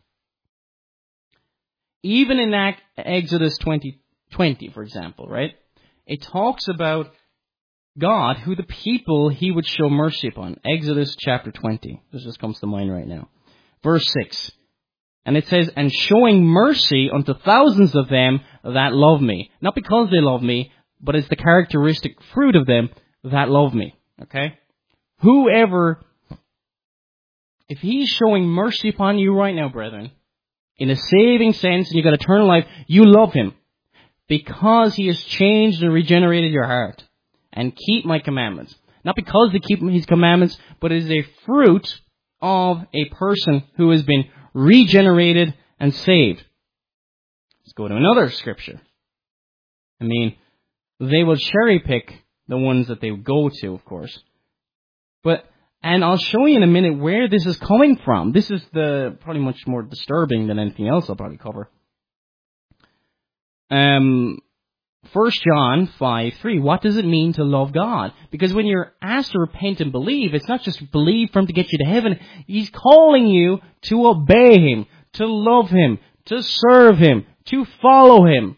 Speaker 1: Even in Exodus 20:20, for example, right? It talks about God, who the people He would show mercy upon. Exodus chapter 20. This just comes to mind right now. Verse 6. And it says, and showing mercy unto thousands of them that love me. Not because they love me, but it's the characteristic fruit of them that love me. Okay? If He's showing mercy upon you right now, brethren, in a saving sense, and you've got eternal life, you love Him because He has changed and regenerated your heart. And keep my commandments. Not because they keep His commandments, but it is a fruit of a person who has been regenerated and saved. Let's go to another scripture. I mean, they will cherry pick the ones that they go to, of course. And I'll show you in a minute where this is coming from. This is probably much more disturbing than anything else I'll probably cover. 1 John 5:3. What does it mean to love God? Because when you're asked to repent and believe, it's not just believe for Him to get you to heaven. He's calling you to obey Him, to love Him, to serve Him, to follow Him.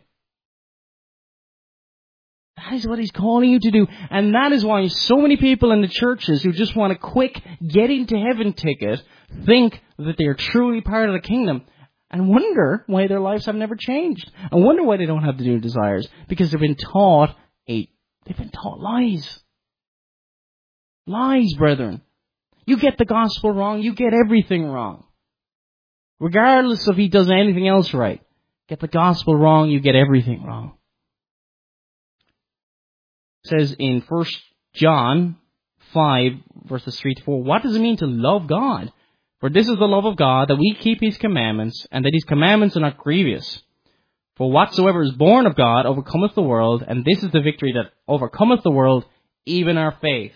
Speaker 1: That is what He's calling you to do. And that is why so many people in the churches who just want a quick get into heaven ticket think that they are truly part of the kingdom. And wonder why their lives have never changed. And wonder why they don't have the new desires. Because they've been taught lies. Lies, brethren. You get the gospel wrong, you get everything wrong. Regardless if he does anything else right. Get the gospel wrong, you get everything wrong. It says in 1 John 5, verses 3-4, what does it mean to love God? For this is the love of God, that we keep His commandments, and that His commandments are not grievous. For whatsoever is born of God overcometh the world, and this is the victory that overcometh the world, even our faith.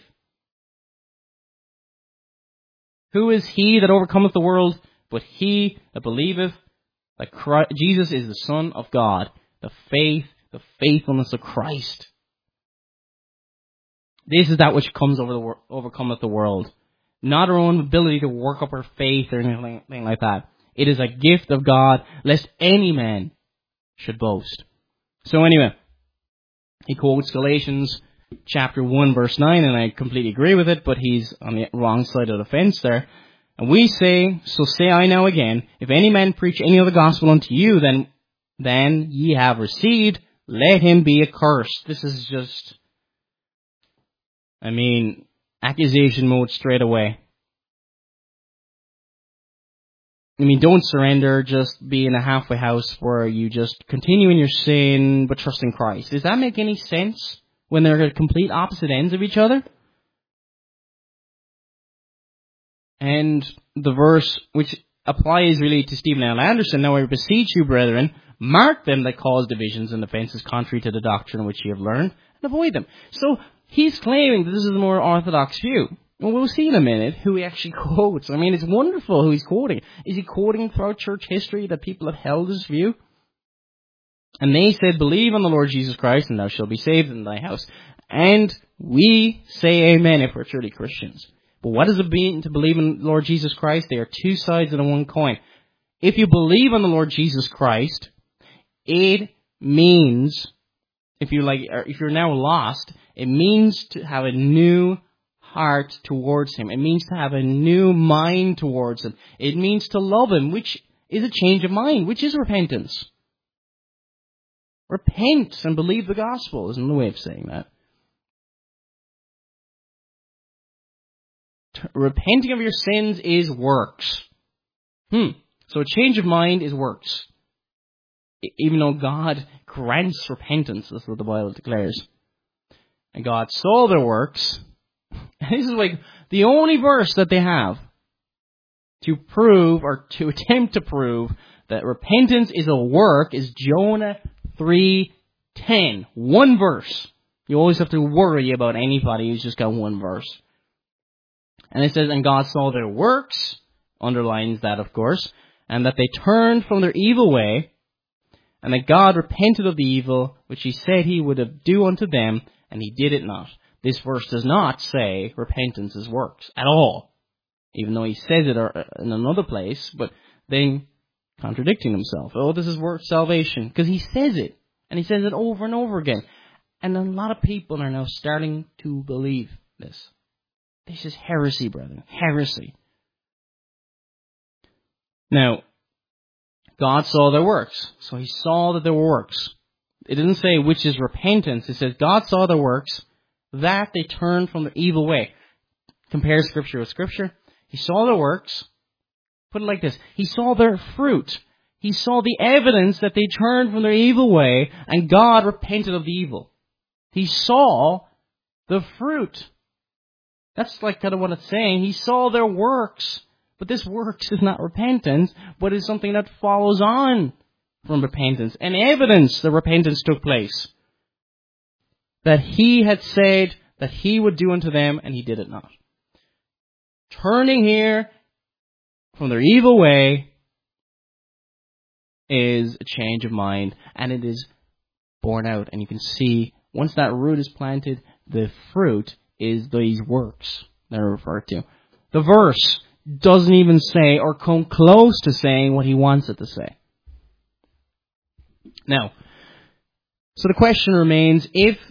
Speaker 1: Who is he that overcometh the world, but he that believeth that Jesus is the Son of God, the faithfulness of Christ. This is that which overcometh the world. Not our own ability to work up our faith or anything like that. It is a gift of God, lest any man should boast. So anyway, he quotes Galatians chapter 1, verse 9, and I completely agree with it, but he's on the wrong side of the fence there. And we say, so say I now again, if any man preach any other gospel unto you, then ye have received, let him be accursed. This is just, accusation mode straight away. Don't surrender, just be in a halfway house where you just continue in your sin but trust in Christ. Does that make any sense when they're at complete opposite ends of each other? And the verse which applies really to Stephen L. Anderson, now I beseech you, brethren, mark them that cause divisions and offences contrary to the doctrine which ye have learned, and avoid them. So he's claiming that this is the more orthodox view. And we'll see in a minute who he actually quotes. It's wonderful who he's quoting. Is he quoting throughout church history that people have held this view? And they said, believe on the Lord Jesus Christ, and thou shalt be saved in thy house. And we say amen if we're truly Christians. But what does it mean to believe in the Lord Jesus Christ? They are two sides of the one coin. If you believe on the Lord Jesus Christ, it means, if you're now lost, it means to have a new heart towards him. It means to have a new mind towards him. It means to love him, which is a change of mind, which is repentance. Repent and believe the gospel is another way of saying that. Repenting of your sins is works. So a change of mind is works. Even though God grants repentance, that's what the Bible declares. And God saw their works. And this is like the only verse that they have to prove or to attempt to prove that repentance is a work is Jonah 3:10. One verse. You always have to worry about anybody who's just got one verse. And it says, and God saw their works, underlines that of course, and that they turned from their evil way, and that God repented of the evil which he said he would do unto them, and he did it not. This verse does not say repentance is works at all, even though he says it in another place, but then contradicting himself. Oh, this is work salvation, because he says it, and he says it over and over again. And a lot of people are now starting to believe this. This is heresy, brethren. Heresy. Now, God saw their works. So he saw that there were works. It didn't say which is repentance. It says God saw their works, that they turned from their evil way. Compare Scripture with Scripture. He saw their works. Put it like this. He saw their fruit. He saw the evidence that they turned from their evil way, and God repented of the evil. He saw the fruit. That's like kind of what it's saying. He saw their works. But this works is not repentance, but is something that follows on from repentance. And evidence that repentance took place. That he had said that he would do unto them, and he did it not. Turning here from their evil way is a change of mind, and it is borne out. And you can see, once that root is planted, the fruit is these works that are referred to. The verse doesn't even say or come close to saying what he wants it to say. Now, so the question remains, if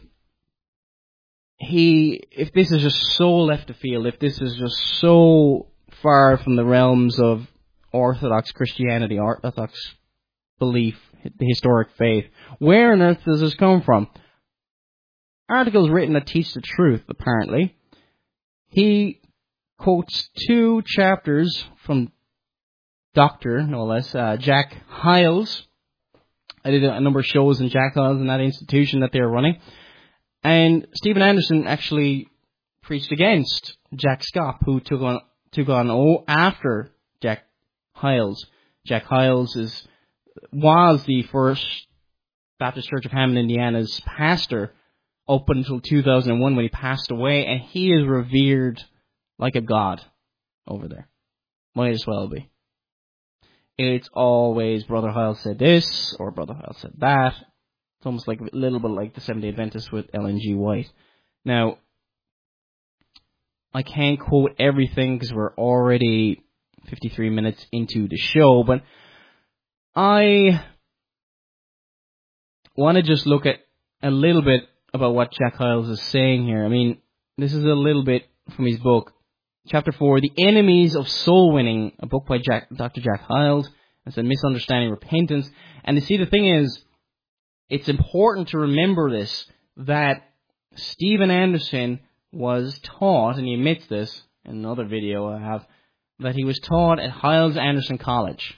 Speaker 1: this is just so left of field, if this is just so far from the realms of Orthodox Christianity, Orthodox belief, the historic faith, where on earth does this come from? Articles written that teach the truth, apparently. He quotes 2 chapters from Dr., no less, Jack Hyles. I did a number of shows in Jack Hyles in that institution that they were running. And Stephen Anderson actually preached against Jack Scott, who took on after Jack Hyles. Jack Hyles was the First Baptist Church of Hammond, Indiana's pastor up until 2001 when he passed away, and he is revered like a god over there. Might as well be. It's always Brother Hyles said this, or Brother Hyles said that. It's almost like a little bit like the Seventh-day Adventists with Ellen G. White. Now, I can't quote everything because we're already 53 minutes into the show, but I want to just look at a little bit about what Jack Hyles is saying here. I mean, this is a little bit from his book. Chapter 4, The Enemies of Soul Winning, a book by Dr. Jack Hyles. It's a misunderstanding repentance. And you see, the thing is, it's important to remember this, that Stephen Anderson was taught, and he admits this in another video I have, that he was taught at Hyles Anderson College.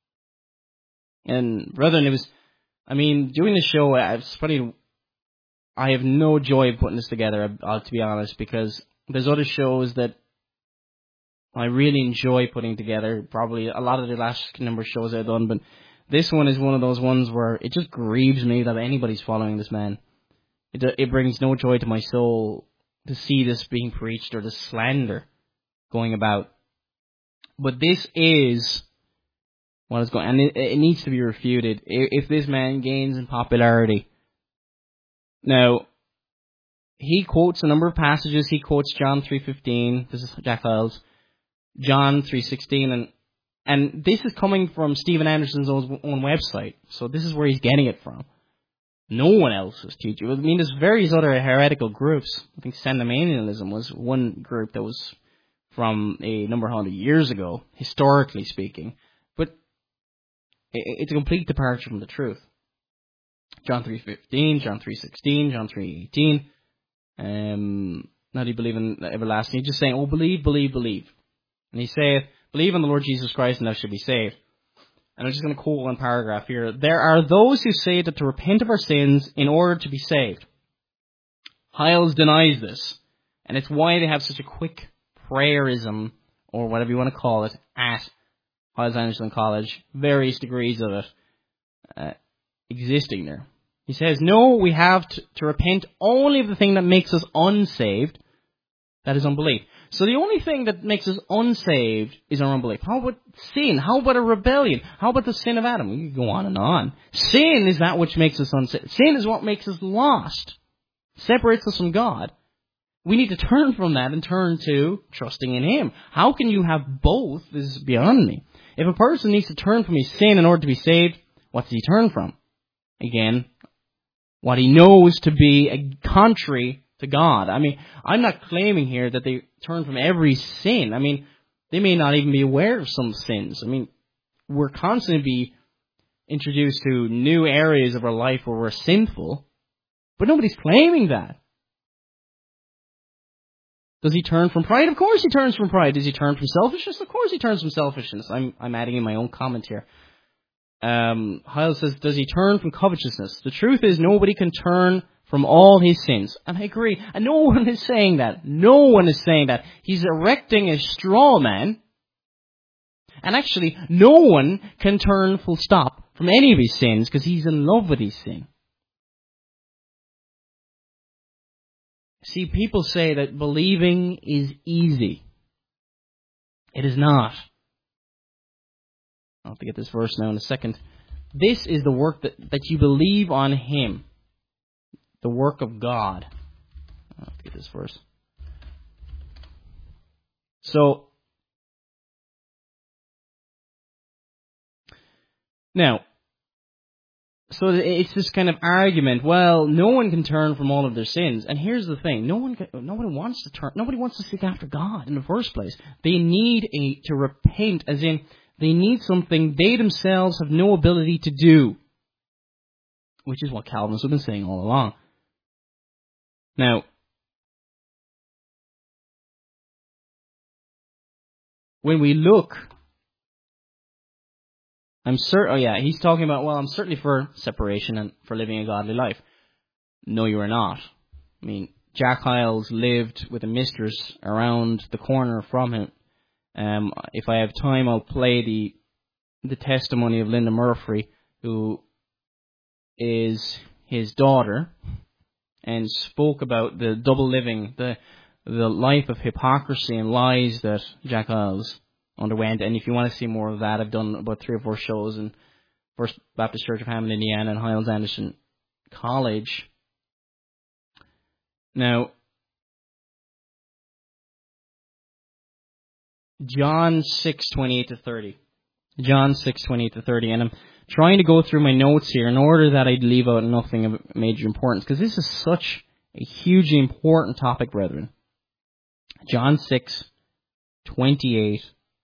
Speaker 1: And brethren, doing this show, it's funny, I have no joy putting this together, to be honest, because there's other shows that I really enjoy putting together. Probably a lot of the last number of shows I've done, but this one is one of those ones where it just grieves me that anybody's following this man. It brings no joy to my soul to see this being preached or the slander going about. But this is what is going, and it needs to be refuted if this man gains in popularity. Now, he quotes a number of passages. He quotes John 3:15. This is Jack Hyles. John 3:16, and this is coming from Stephen Anderson's own website. So this is where he's getting it from. No one else was teaching. I mean, there's various other heretical groups. I think Sandemanianism was one group that was from a number of hundred years ago, historically speaking. But it's a complete departure from the truth. John 3:15, John 3:16, John 3:18. Now do you believe in everlasting? He's just saying, oh, believe, believe, believe. And he saith, believe in the Lord Jesus Christ and thou shalt be saved. And I'm just going to quote one paragraph here. There are those who say that to repent of our sins in order to be saved. Hyles denies this. And it's why they have such a quick prayerism, or whatever you want to call it, at Hyles Anderson College. Various degrees of it existing there. He says, no, we have to repent only of the thing that makes us unsaved. That is unbelief. So the only thing that makes us unsaved is our unbelief. How about sin? How about a rebellion? How about the sin of Adam? We could go on and on. Sin is that which makes us unsaved. Sin is what makes us lost. Separates us from God. We need to turn from that and turn to trusting in Him. How can you have both is beyond me. If a person needs to turn from his sin in order to be saved, what does he turn from? Again, what he knows to be a contrary to God. I mean, I'm not claiming here that they turn from every sin. I mean, they may not even be aware of some sins. I mean, we're constantly be introduced to new areas of our life where we're sinful, but nobody's claiming that. Does he turn from pride? Of course he turns from pride. Does he turn from selfishness? Of course he turns from selfishness. I'm adding in my own comment here. Hyles says, does he turn from covetousness? The truth is, nobody can turn from all his sins. And I agree. And no one is saying that. No one is saying that. He's erecting a straw man. And actually, no one can turn full stop from any of his sins because he's in love with his sin. See, people say that believing is easy. It is not. I'll have to get this verse now in a second. This is the work that you believe on Him. The work of God. I'll have to get this verse. So, now, so it's this kind of argument, well, no one can turn from all of their sins. And here's the thing, nobody wants to turn, nobody wants to seek after God in the first place. They need to repent, as in, they need something they themselves have no ability to do. Which is what Calvinists have been saying all along. Now, when we look, he's talking about, well, I'm certainly for separation and for living a godly life. No, you are not. I mean, Jack Hyles lived with a mistress around the corner from him. If I have time, I'll play the testimony of Linda Murphy, who is his daughter, and spoke about the double living, the life of hypocrisy and lies that Jack Hyles underwent. And if you want to see more of that, I've done about 3 or 4 shows in First Baptist Church of Hammond, Indiana, and Hyles Anderson College. Now, John 6:28-30. John 6:28-30, and I'm trying to go through my notes here in order that I'd leave out nothing of major importance, because this is such a hugely important topic, brethren. John 6:28-30.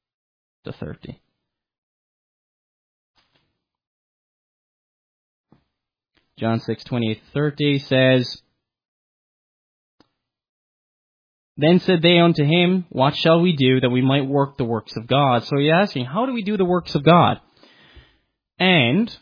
Speaker 1: John 6:28-30 says, Then said they unto him, What shall we do that we might work the works of God? So he's asking, how do we do the works of God? And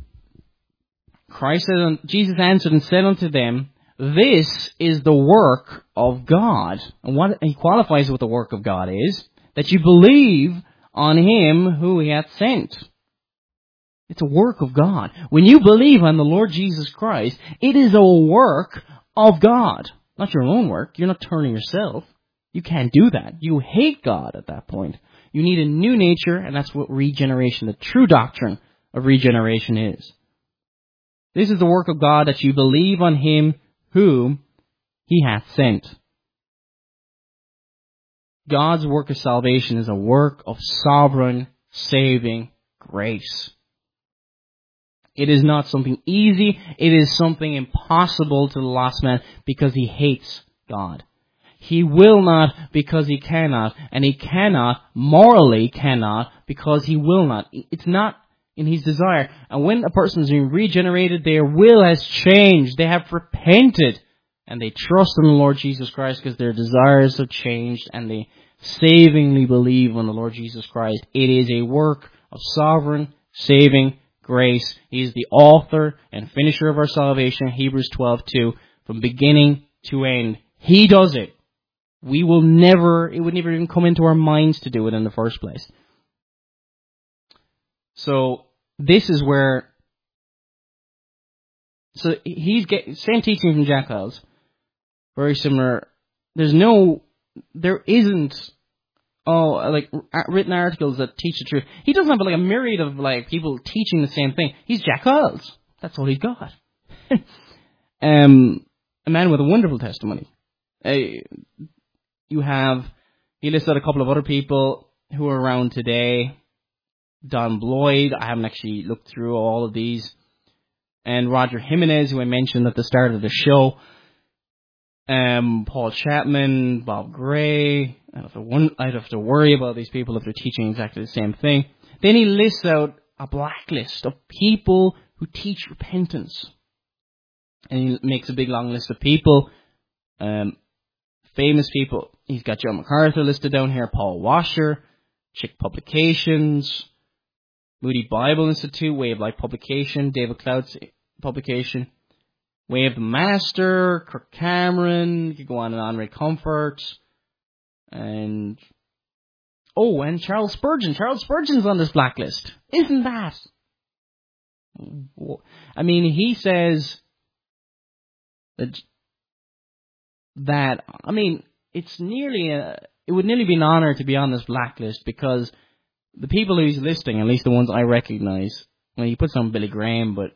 Speaker 1: Jesus answered and said unto them, This is the work of God. And what he qualifies what the work of God is, that you believe on Him who He hath sent. It's a work of God. When you believe on the Lord Jesus Christ, it is a work of God. Not your own work. You're not turning yourself. You can't do that. You hate God at that point. You need a new nature, and that's what regeneration, the true doctrine of regeneration is. This is the work of God, that you believe on Him whom He hath sent. God's work of salvation is a work of sovereign, saving grace. It is not something easy. It is something impossible to the lost man because he hates God. He will not because he cannot, and he cannot, morally cannot, because he will not. It's not in his desire. And when a person is being regenerated, their will has changed. They have repented, and they trust in the Lord Jesus Christ because their desires have changed, and they savingly believe on the Lord Jesus Christ. It is a work of sovereign, saving grace. He is the author and finisher of our salvation, Hebrews 12:2, from beginning to end. He does it. It would never even come into our minds to do it in the first place. So, this is where, so he's getting, same teaching from Jack Hyles, very similar. There isn't, written articles that teach the truth. He doesn't have a myriad of people teaching the same thing. He's Jack Hyles. That's all he's got. A man with a wonderful testimony. He lists out a couple of other people who are around today. Don Bloyd, I haven't actually looked through all of these. And Roger Jimenez, who I mentioned at the start of the show. Paul Chapman, Bob Gray. I'd have to worry about these people if they're teaching exactly the same thing. Then he lists out a blacklist of people who teach repentance. And he makes a big long list of people, famous people. He's got John MacArthur listed down here, Paul Washer, Chick Publications, Moody Bible Institute, Way of Life Publication, David Cloud's publication, Way of the Master, Kirk Cameron, you could go on and on, Ray Comfort, and Charles Spurgeon. Charles Spurgeon's on this blacklist. Isn't that? I mean, he says that it's it would nearly be an honor to be on this blacklist because the people he's listing, at least the ones I recognize, he puts on Billy Graham, but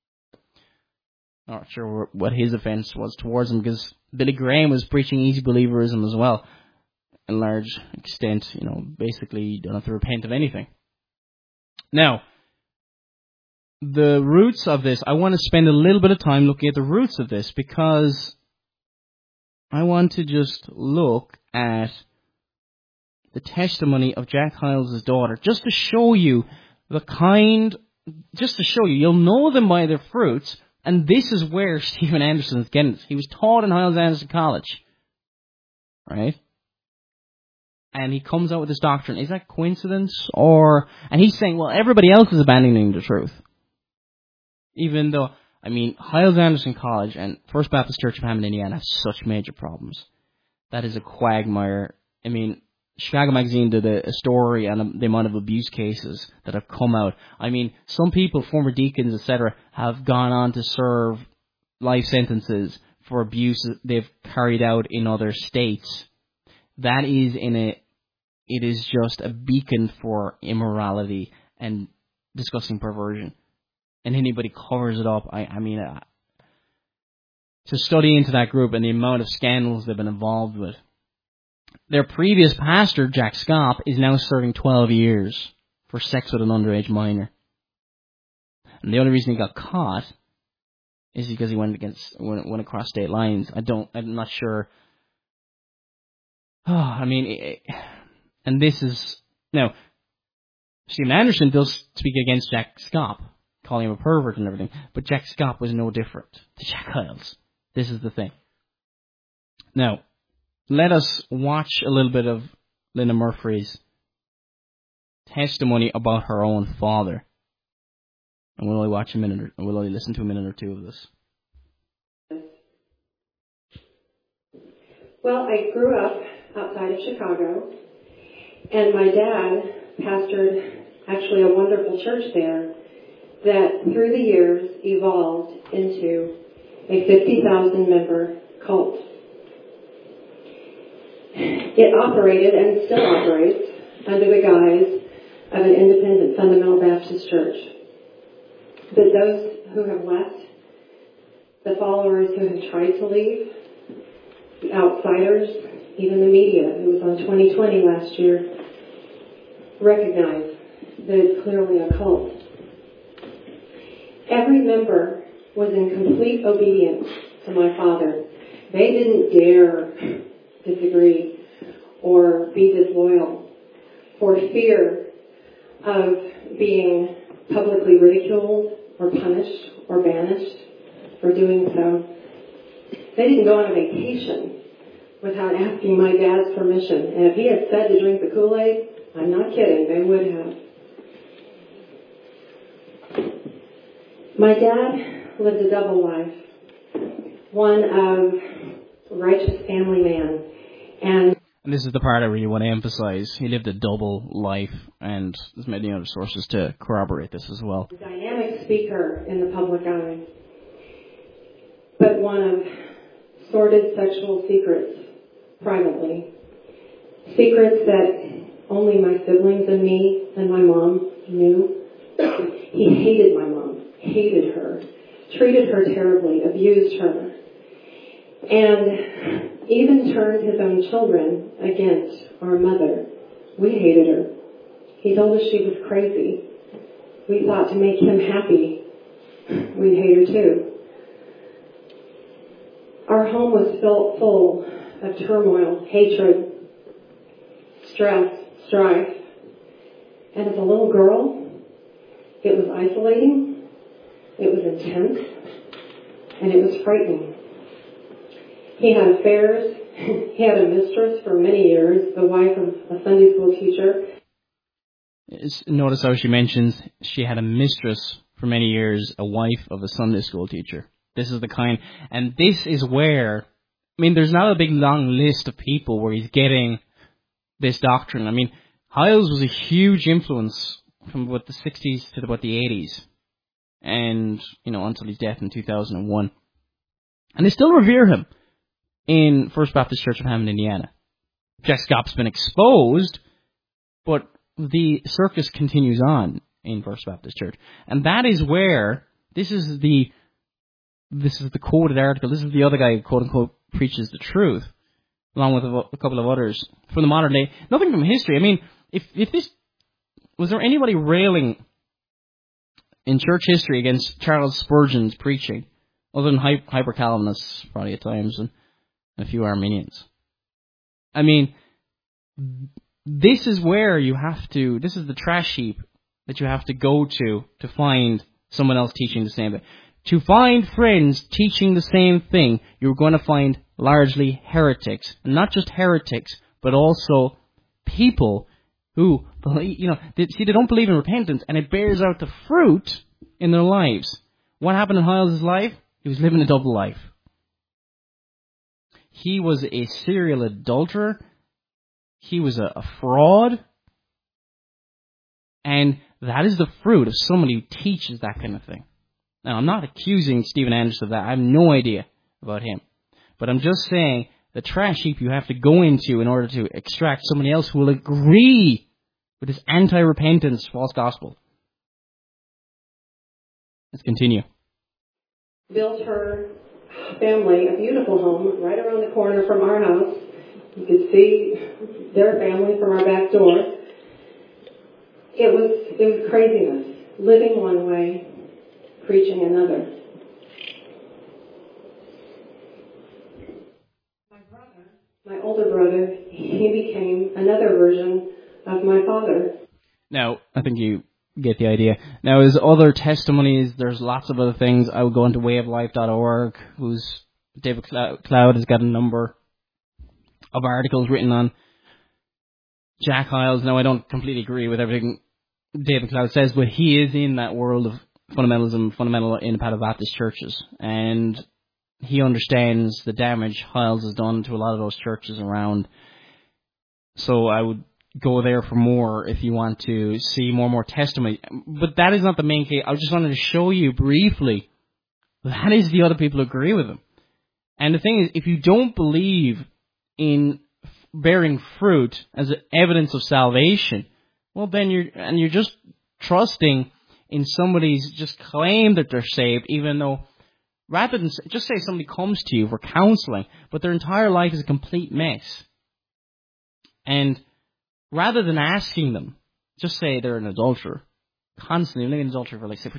Speaker 1: not sure what his offense was towards him because Billy Graham was preaching easy believerism as well, in large extent. Basically, you don't have to repent of anything. Now, the roots of this, I want to spend a little bit of time looking at the roots of this because I want to just look at the testimony of Jack Hyles' daughter, just to show you you'll know them by their fruits, and this is where Stephen Anderson is getting it. He was taught in Hyles Anderson College, right? And he comes out with this doctrine. Is that coincidence? And he's saying, well, everybody else is abandoning the truth. Even though, Hyles Anderson College and First Baptist Church of Hammond, Indiana have such major problems. That is a quagmire. Chicago Magazine did a story on the amount of abuse cases that have come out. Some people, former deacons, etc., have gone on to serve life sentences for abuse they've carried out in other states. That is it is just a beacon for immorality and disgusting perversion. And anybody covers it up. To study into that group and the amount of scandals they've been involved with. Their previous pastor, Jack Scopp, is now serving 12 years for sex with an underage minor. And the only reason he got caught is because he went across state lines. I'm not sure. And this is, now, Stephen Anderson does speak against Jack Scopp, calling him a pervert and everything, but Jack Scopp was no different to Jack Hyles. This is the thing. Now, let us watch a little bit of Linda Murphy's testimony about her own father. And we'll only listen to a minute or two of this.
Speaker 3: Well, I grew up outside of Chicago, and my dad pastored actually a wonderful church there that through the years evolved into a 50,000 member cult. It operated and still operates under the guise of an independent fundamental Baptist church. But those who have left, the followers who have tried to leave, the outsiders, even the media who was on 2020 last year, recognize that it's clearly a cult. Every member was in complete obedience to my father. They didn't dare disagree or be disloyal for fear of being publicly ridiculed or punished or banished for doing so. They didn't go on a vacation without asking my dad's permission. And if he had said to drink the Kool-Aid, I'm not kidding, they would have. My dad lived a double life, one of righteous family man. And
Speaker 1: this is the part I really want to emphasize. He lived a double life, and there's many other sources to corroborate this as well.
Speaker 3: Dynamic speaker in the public eye, but one of sordid sexual secrets privately. Secrets that only my siblings and me and my mom knew. He hated my mom, hated her, treated her terribly, abused her, and even turned his own children against our mother. We hated her. He told us she was crazy. We thought to make him happy, we'd hate her too. Our home was full of turmoil, hatred, stress, strife. And as a little girl, it was isolating, it was intense, and it was frightening. He had affairs. He had a mistress for many years, the wife of a Sunday school teacher.
Speaker 1: Notice how she mentions she had a mistress for many years, a wife of a Sunday school teacher. This is the kind, and this is where, I mean, there's not a big long list of people where he's getting this doctrine. I mean, Hyles was a huge influence from about the 60s to about the 80s, and, until his death in 2001. And they still revere him in First Baptist Church of Hammond, Indiana. Jack Scott's been exposed, but the circus continues on in First Baptist Church. And that is where, this is the quoted article, this is the other guy who, quote-unquote, preaches the truth, along with a couple of others from the modern day. Nothing from history. I mean, if this, was there anybody railing in church history against Charles Spurgeon's preaching, other than hyper-Calvinists, probably at times, and a few Arminians? I mean, this is where you have to, this is the trash heap that you have to go to find someone else teaching the same thing. To find friends teaching the same thing, you're going to find largely heretics. And not just heretics, but also people who believe, they don't believe in repentance, and it bears out the fruit in their lives. What happened in Hyles' life? He was living a double life. He was a serial adulterer. He was a fraud. And that is the fruit of somebody who teaches that kind of thing. Now, I'm not accusing Stephen Anderson of that. I have no idea about him. But I'm just saying the trash heap you have to go into in order to extract somebody else who will agree with this anti-repentance false gospel. Let's continue.
Speaker 3: Built her family a beautiful home right around the corner from our house. You could see their family from our back door. It was craziness. Living one way, preaching another. My older brother, he became another version of my father.
Speaker 1: Now, I think you get the idea. Now, as other testimonies, there's lots of other things. I would go into wayoflife.org, David Cloud has got a number of articles written on Jack Hyles. Now, I don't completely agree with everything David Cloud says, but he is in that world of fundamentalism, fundamental independent Baptist churches, and he understands the damage Hyles has done to a lot of those churches around. So I would go there for more if you want to see more testimony. But that is not the main case. I just wanted to show you briefly that is the other people who agree with him. And the thing is, if you don't believe in bearing fruit as evidence of salvation, well, then you're just trusting in somebody's just claim that they're saved, even though, rather than just say somebody comes to you for counseling, but their entire life is a complete mess. And rather than asking them, just say they're an adulterer, constantly living in adultery for like say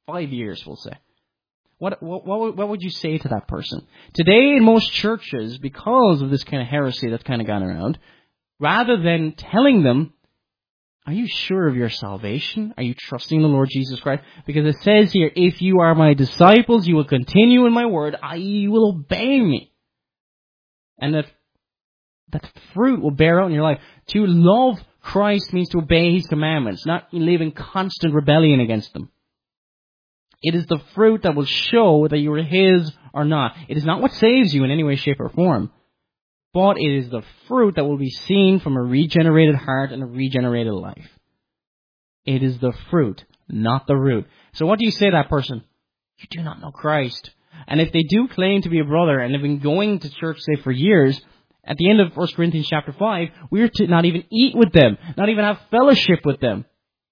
Speaker 1: 5 years, we'll say. What would you say to that person? Today, in most churches, because of this kind of heresy that's kind of gone around, rather than telling them, are you sure of your salvation? Are you trusting the Lord Jesus Christ? Because it says here, if you are my disciples, you will continue in my word, i.e. you will obey me. And that fruit will bear out in your life. To love Christ means to obey his commandments, not live in constant rebellion against them. It is the fruit that will show that you are his or not. It is not what saves you in any way, shape, or form. But it is the fruit that will be seen from a regenerated heart and a regenerated life. It is the fruit, not the root. So what do you say to that person? You do not know Christ. And if they do claim to be a brother and have been going to church, say, for years, at the end of 1 Corinthians chapter 5, we are to not even eat with them, not even have fellowship with them.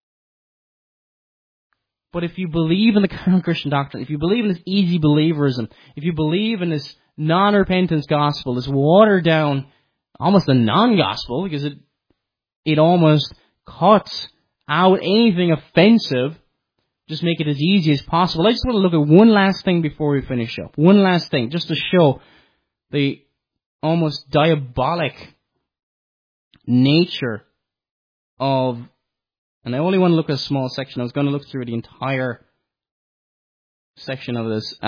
Speaker 1: But if you believe in the carnal Christian doctrine, if you believe in this easy believerism, if you believe in this non-repentance gospel, this watered down, almost a non-gospel, because it almost cuts out anything offensive, just make it as easy as possible. I just want to look at one last thing before we finish up. One last thing, just to show the almost diabolic nature of, and I only want to look at a small section. I was going to look through the entire section of this.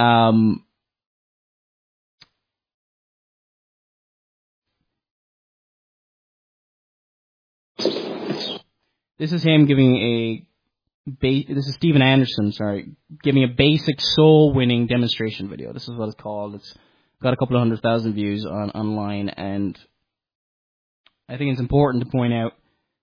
Speaker 1: This is him giving this is Steven Anderson, giving a basic soul-winning demonstration video. This is what it's called. It's got a couple of 100,000 views online, and I think it's important to point out,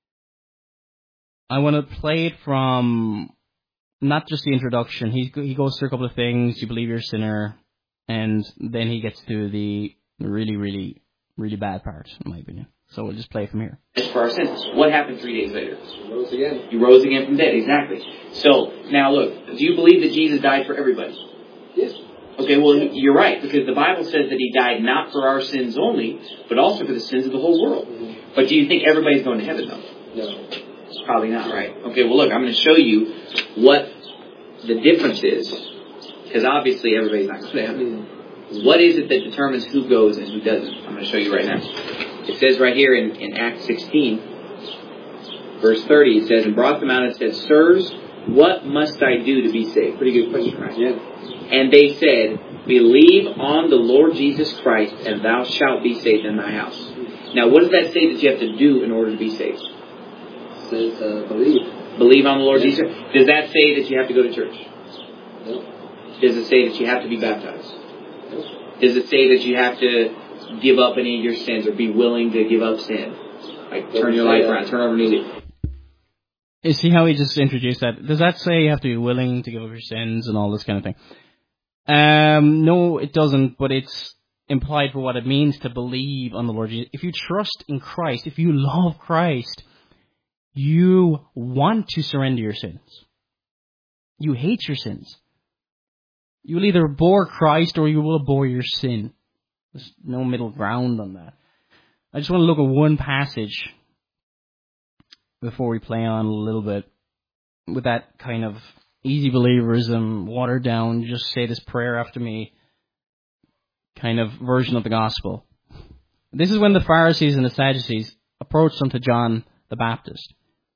Speaker 1: I want to play it from not just the introduction. He goes through a couple of things. You believe you're a sinner, and then he gets to the really, really, really bad part, in my opinion. So we'll just play from here.
Speaker 2: For our sins. What happened 3 days later? He rose again. He rose again from the dead, exactly. So, now look, do you believe that Jesus died for everybody?
Speaker 4: Yes.
Speaker 2: Okay, well, you're right, because the Bible says that he died not for our sins only, but also for the sins of the whole world. Mm-hmm. But do you think everybody's going to heaven, though?
Speaker 4: No.
Speaker 2: Probably not, right? Okay, well, look, I'm going to show you what the difference is, because obviously everybody's not going to heaven. Mm-hmm. What is it that determines who goes and who doesn't? I'm going to show you right now. It says right here in Acts 16, verse 30, it says, and brought them out and said, Sirs, what must I do to be saved? Pretty good question, right?
Speaker 4: Yeah.
Speaker 2: And they said, believe on the Lord Jesus Christ, and thou shalt be saved in thy house. Now, what does that say that you have to do in order to be saved?
Speaker 4: It says believe.
Speaker 2: Believe on the Lord Jesus. Does that say that you have to go to church?
Speaker 4: No.
Speaker 2: Does it say that you have to be baptized?
Speaker 4: No.
Speaker 2: Does it say that you have to give up any of your sins or be willing to give up sin? Like turn your life around, turn over new leaf.
Speaker 1: You see how he just introduced that? Does that say you have to be willing to give up your sins and all this kind of thing? No, it doesn't, but it's implied for what it means to believe on the Lord Jesus. If you trust in Christ, if you love Christ, you want to surrender your sins. You hate your sins. You will either abhor Christ or you will abhor your sin. There's no middle ground on that. I just want to look at one passage before we play on a little bit with that kind of easy believerism, watered down, just say this prayer after me kind of version of the gospel. This is when the Pharisees and the Sadducees approached unto John the Baptist.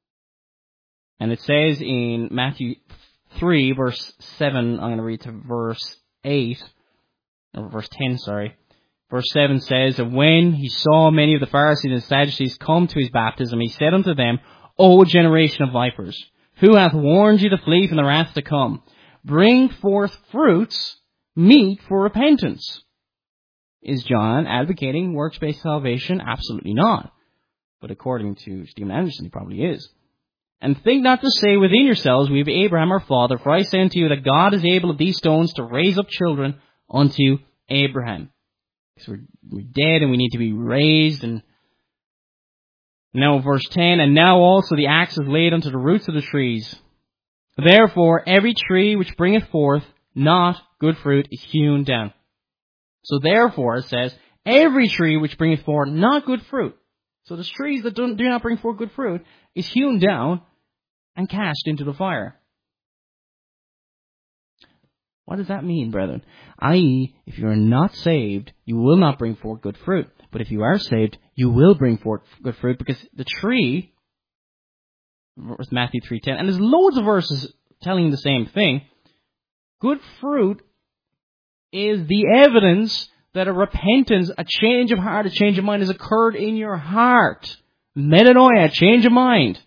Speaker 1: And it says in Matthew 3, verse 7, I'm going to read to verse 8, or verse 10, sorry. Verse 7 says, and when he saw many of the Pharisees and Sadducees come to his baptism, he said unto them, O generation of vipers, who hath warned you to flee from the wrath to come? Bring forth fruits meet for repentance. Is John advocating works-based salvation? Absolutely not. But according to Steven Anderson, he probably is. And think not to say within yourselves, we have Abraham our father, for I say unto you that God is able of these stones to raise up children unto Abraham. Because we're dead and we need to be raised. And now verse 10, and now also the axe is laid unto the roots of the trees. Therefore every tree which bringeth forth not good fruit is hewn down. So therefore, it says, every tree which bringeth forth not good fruit. So the trees that do not bring forth good fruit is hewn down and cast into the fire. What does that mean, brethren? I.e., if you are not saved, you will not bring forth good fruit. But if you are saved, you will bring forth good fruit, because the tree, Matthew 3:10, and there's loads of verses telling the same thing. Good fruit is the evidence that a repentance, a change of heart, a change of mind has occurred in your heart. Metanoia, change of mind.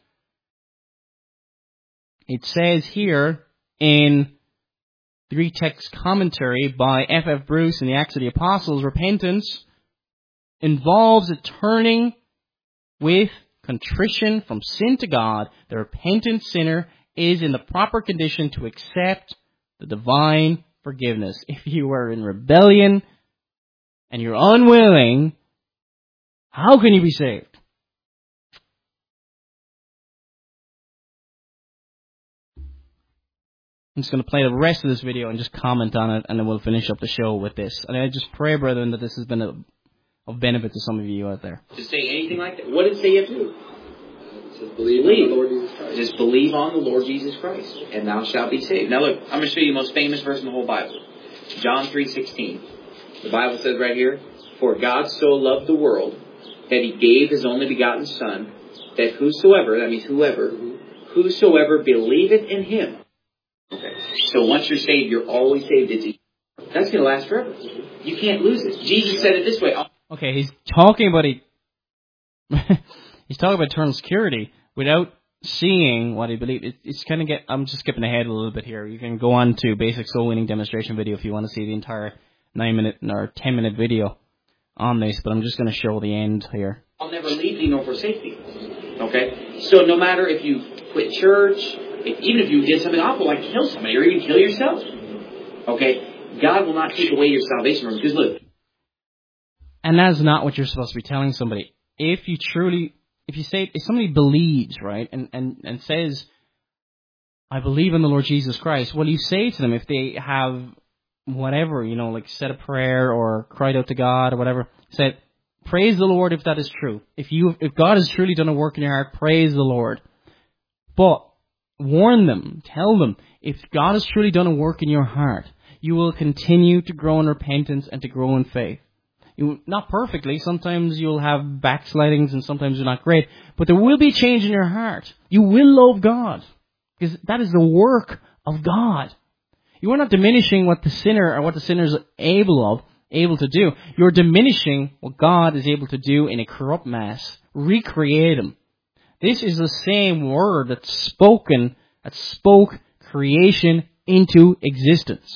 Speaker 1: It says here in the Greek text commentary by F.F. Bruce in the Acts of the Apostles, repentance involves a turning with contrition from sin to God. The repentant sinner is in the proper condition to accept the divine forgiveness. If you are in rebellion and you're unwilling, how can you be saved? I'm just going to play the rest of this video and just comment on it, and then we'll finish up the show with this. And I just pray, brethren, that this has been of benefit to some of you out there.
Speaker 2: To say anything like that, what did it say you have to do?
Speaker 4: Just believe on the Lord Jesus Christ.
Speaker 2: Just believe on the Lord Jesus Christ, and thou shalt be saved. Now look, I'm going to show you the most famous verse in the whole Bible. John 3:16. The Bible says right here, for God so loved the world that he gave his only begotten Son, that whosoever, that means whosoever believeth in him. Okay. So once you're saved, you're always saved. That's going to last forever. You can't lose it. Jesus said it this way.
Speaker 1: Okay, he's talking about he's talking about eternal security without seeing what he believed. It's kind of I'm just skipping ahead a little bit here. You can go on to Basic Soul Winning Demonstration video if you want to see the entire 9-minute or 10-minute video on this, but I'm just going to show the end here.
Speaker 2: I'll never leave thee nor forsake thee. Okay? So no matter if you quit church, even if you did something awful like kill somebody or even kill yourself, okay, God will not take away your salvation from you. Because look.
Speaker 1: And that's not what you're supposed to be telling somebody. If somebody believes, right, and says, I believe in the Lord Jesus Christ, well, you say to them, if they have whatever, like said a prayer or cried out to God or whatever, said, praise the Lord if that is true. If God has truly done a work in your heart, praise the Lord. But warn them, tell them, if God has truly done a work in your heart, you will continue to grow in repentance and to grow in faith. Not perfectly. Sometimes you'll have backslidings and sometimes you're not great. But there will be change in your heart. You will love God. Because that is the work of God. You are not diminishing what the sinner or what the sinner is able to do. You're diminishing what God is able to do in a corrupt mass. Recreate him. This is the same word that spoke creation into existence.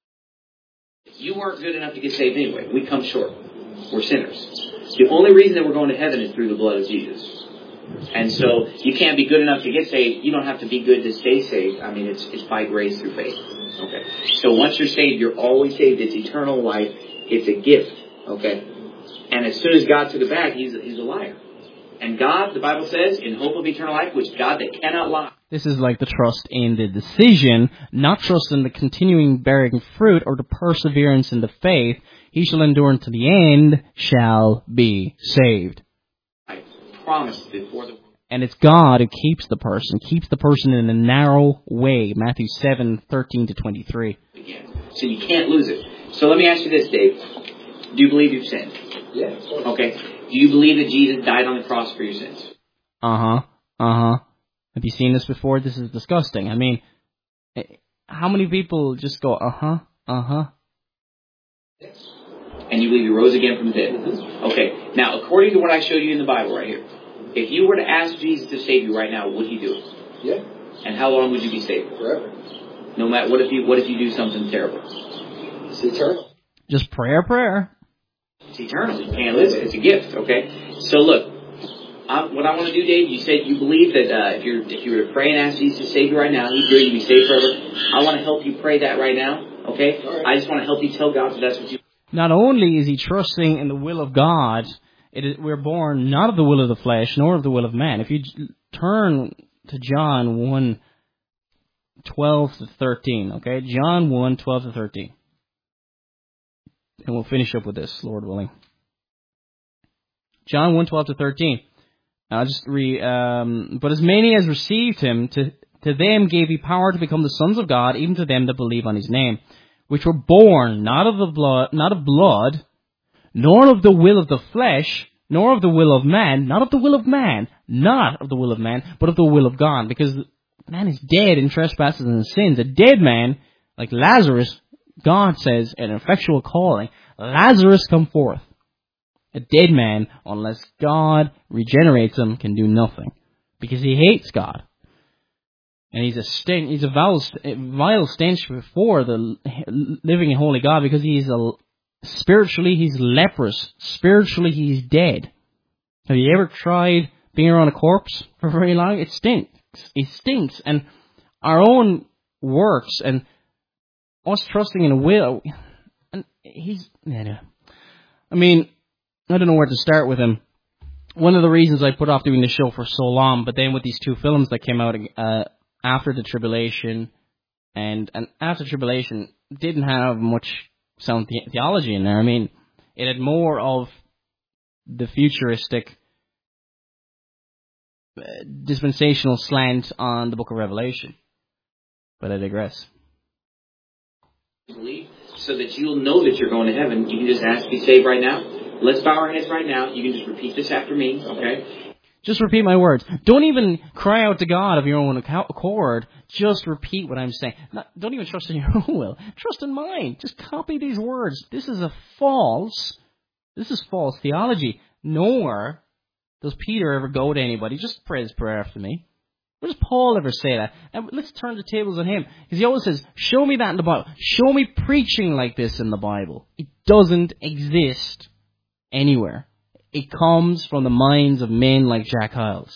Speaker 2: You weren't good enough to get saved anyway. We come short. We're sinners. The only reason that we're going to heaven is through the blood of Jesus. And so you can't be good enough to get saved. You don't have to be good to stay saved. I mean, it's by grace through faith. Okay. So once you're saved, you're always saved. It's eternal life. It's a gift. Okay. And as soon as God took it back, he's a liar. And God, the Bible says, in hope of eternal life, which God that cannot lie.
Speaker 1: This is like the trust in the decision, not trust in the continuing bearing fruit or the perseverance in the faith. He shall endure unto the end, shall be saved.
Speaker 2: I promised before the world.
Speaker 1: And it's God who keeps the person in a narrow way. Matthew 7:13-23.
Speaker 2: So you can't lose it. So let me ask you this, Dave. Do you believe you've sinned?
Speaker 4: Yeah, of course.
Speaker 2: Okay. Do you believe that Jesus died on the cross for your sins?
Speaker 1: Have you seen this before? This is disgusting. I mean, how many people just go,
Speaker 2: Yes. And you believe he rose again from the dead? Okay. Now, according to what I showed you in the Bible right here, if you were to ask Jesus to save you right now, would he do it?
Speaker 4: Yeah.
Speaker 2: And how long would you be saved?
Speaker 4: Forever.
Speaker 2: No matter what if you do something terrible?
Speaker 4: It's eternal.
Speaker 1: Just prayer.
Speaker 2: It's eternal. You can't lose it. It's a gift. Okay. So look, what I want to do, Dave. You said you believe that if you were to pray and ask Jesus to save you right now, he'd do it. You'd be saved forever. I want to help you pray that right now. Okay. Right. I just want to help you tell God that that's what you.
Speaker 1: Not only is he trusting in the will of God, we're born not of the will of the flesh, nor of the will of man. If you turn to John 1:12-13, okay? John 1:12-13. And we'll finish up with this, Lord willing. John 1:12-13. I'll just read, but as many as received him, to them gave he power to become the sons of God, even to them that believe on his name. which were born not of blood, nor of the will of the flesh, nor of the will of man, not of the will of man, but of the will of God. Because man is dead in trespasses and sins. A dead man, like Lazarus, God says, an effectual calling, Lazarus come forth. A dead man, unless God regenerates him, can do nothing. Because he hates God. And he's a vile stench before the living and holy God, because spiritually he's leprous. Spiritually he's dead. Have you ever tried being around a corpse for very long? It stinks. It stinks. And our own works and us trusting in a will, and I don't know where to start with him. One of the reasons I put off doing the show for so long, but then with these two films that came out after the tribulation, and after tribulation didn't have much sound theology in there. I mean, it had more of the futuristic dispensational slant on the book of Revelation. But I digress.
Speaker 2: So that you'll know that you're going to heaven, you can just ask to be saved right now. Let's bow our heads right now. You can just repeat this after me, okay?
Speaker 1: Just repeat my words. Don't even cry out to God of your own accord. Just repeat what I'm saying. Don't even trust in your own will. Trust in mine. Just copy these words. This is false theology. Nowhere does Peter ever go to anybody. Just pray this prayer after me. Where does Paul ever say that? And let's turn the tables on him. Because he always says, show me that in the Bible. Show me preaching like this in the Bible. It doesn't exist anywhere. It comes from the minds of men like Jack Hyles.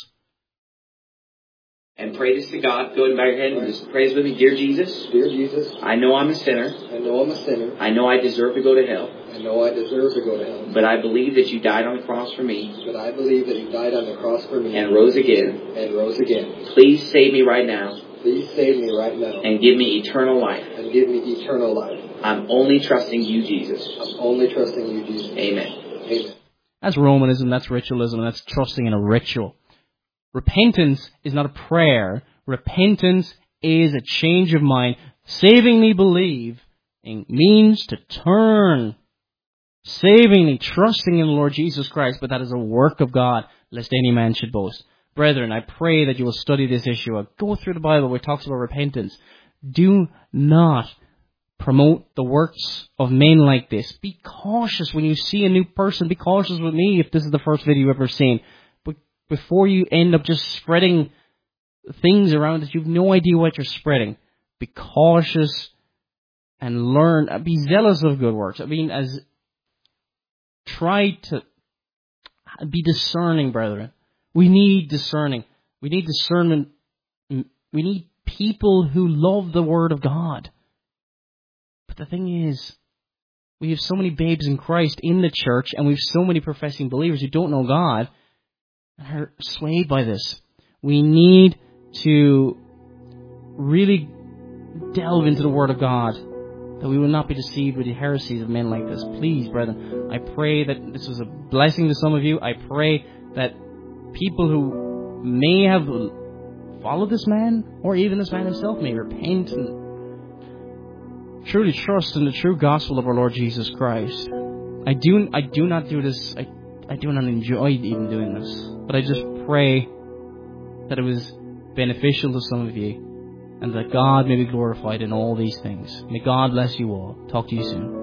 Speaker 2: And pray this to God. Go ahead and bow your head and just pray this with me. Dear Jesus.
Speaker 4: Dear Jesus.
Speaker 2: I know I'm a sinner.
Speaker 4: I know I'm a sinner.
Speaker 2: I know I deserve to go to hell.
Speaker 4: I know I deserve to go to hell.
Speaker 2: But I believe that you died on the cross for me.
Speaker 4: But I believe that you died on the cross for me.
Speaker 2: And rose again.
Speaker 4: And rose again.
Speaker 2: Please save me right now.
Speaker 4: Please save me right now.
Speaker 2: And give me eternal life.
Speaker 4: And give me eternal life.
Speaker 2: I'm only trusting you, Jesus.
Speaker 4: I'm only trusting you, Jesus.
Speaker 2: Amen.
Speaker 4: Amen.
Speaker 1: That's Romanism, that's ritualism, that's trusting in a ritual. Repentance is not a prayer. Repentance is a change of mind. Savingly believe means to turn. Savingly trusting in the Lord Jesus Christ, but that is a work of God, lest any man should boast. Brethren, I pray that you will study this issue. Go through the Bible where it talks about repentance. Do not promote the works of men like this. Be cautious when you see a new person. Be cautious with me if this is the first video you've ever seen. But before you end up just spreading things around that you have no idea what you're spreading, be cautious and learn. Be zealous of good works. Try to be discerning, brethren. We need discerning. We need discernment. We need people who love the Word of God. But the thing is, we have so many babes in Christ in the church, and we have so many professing believers who don't know God and are swayed by this. We need to really delve into the Word of God, that we will not be deceived with the heresies of men like this. Please, brethren, I pray that this was a blessing to some of you. I pray that people who may have followed this man, or even this man himself, may repent and truly trust in the true gospel of our Lord Jesus Christ. I do not do this. I do not enjoy even doing this. But I just pray that it was beneficial to some of you, and that God may be glorified in all these things. May God bless you all. Talk to you soon.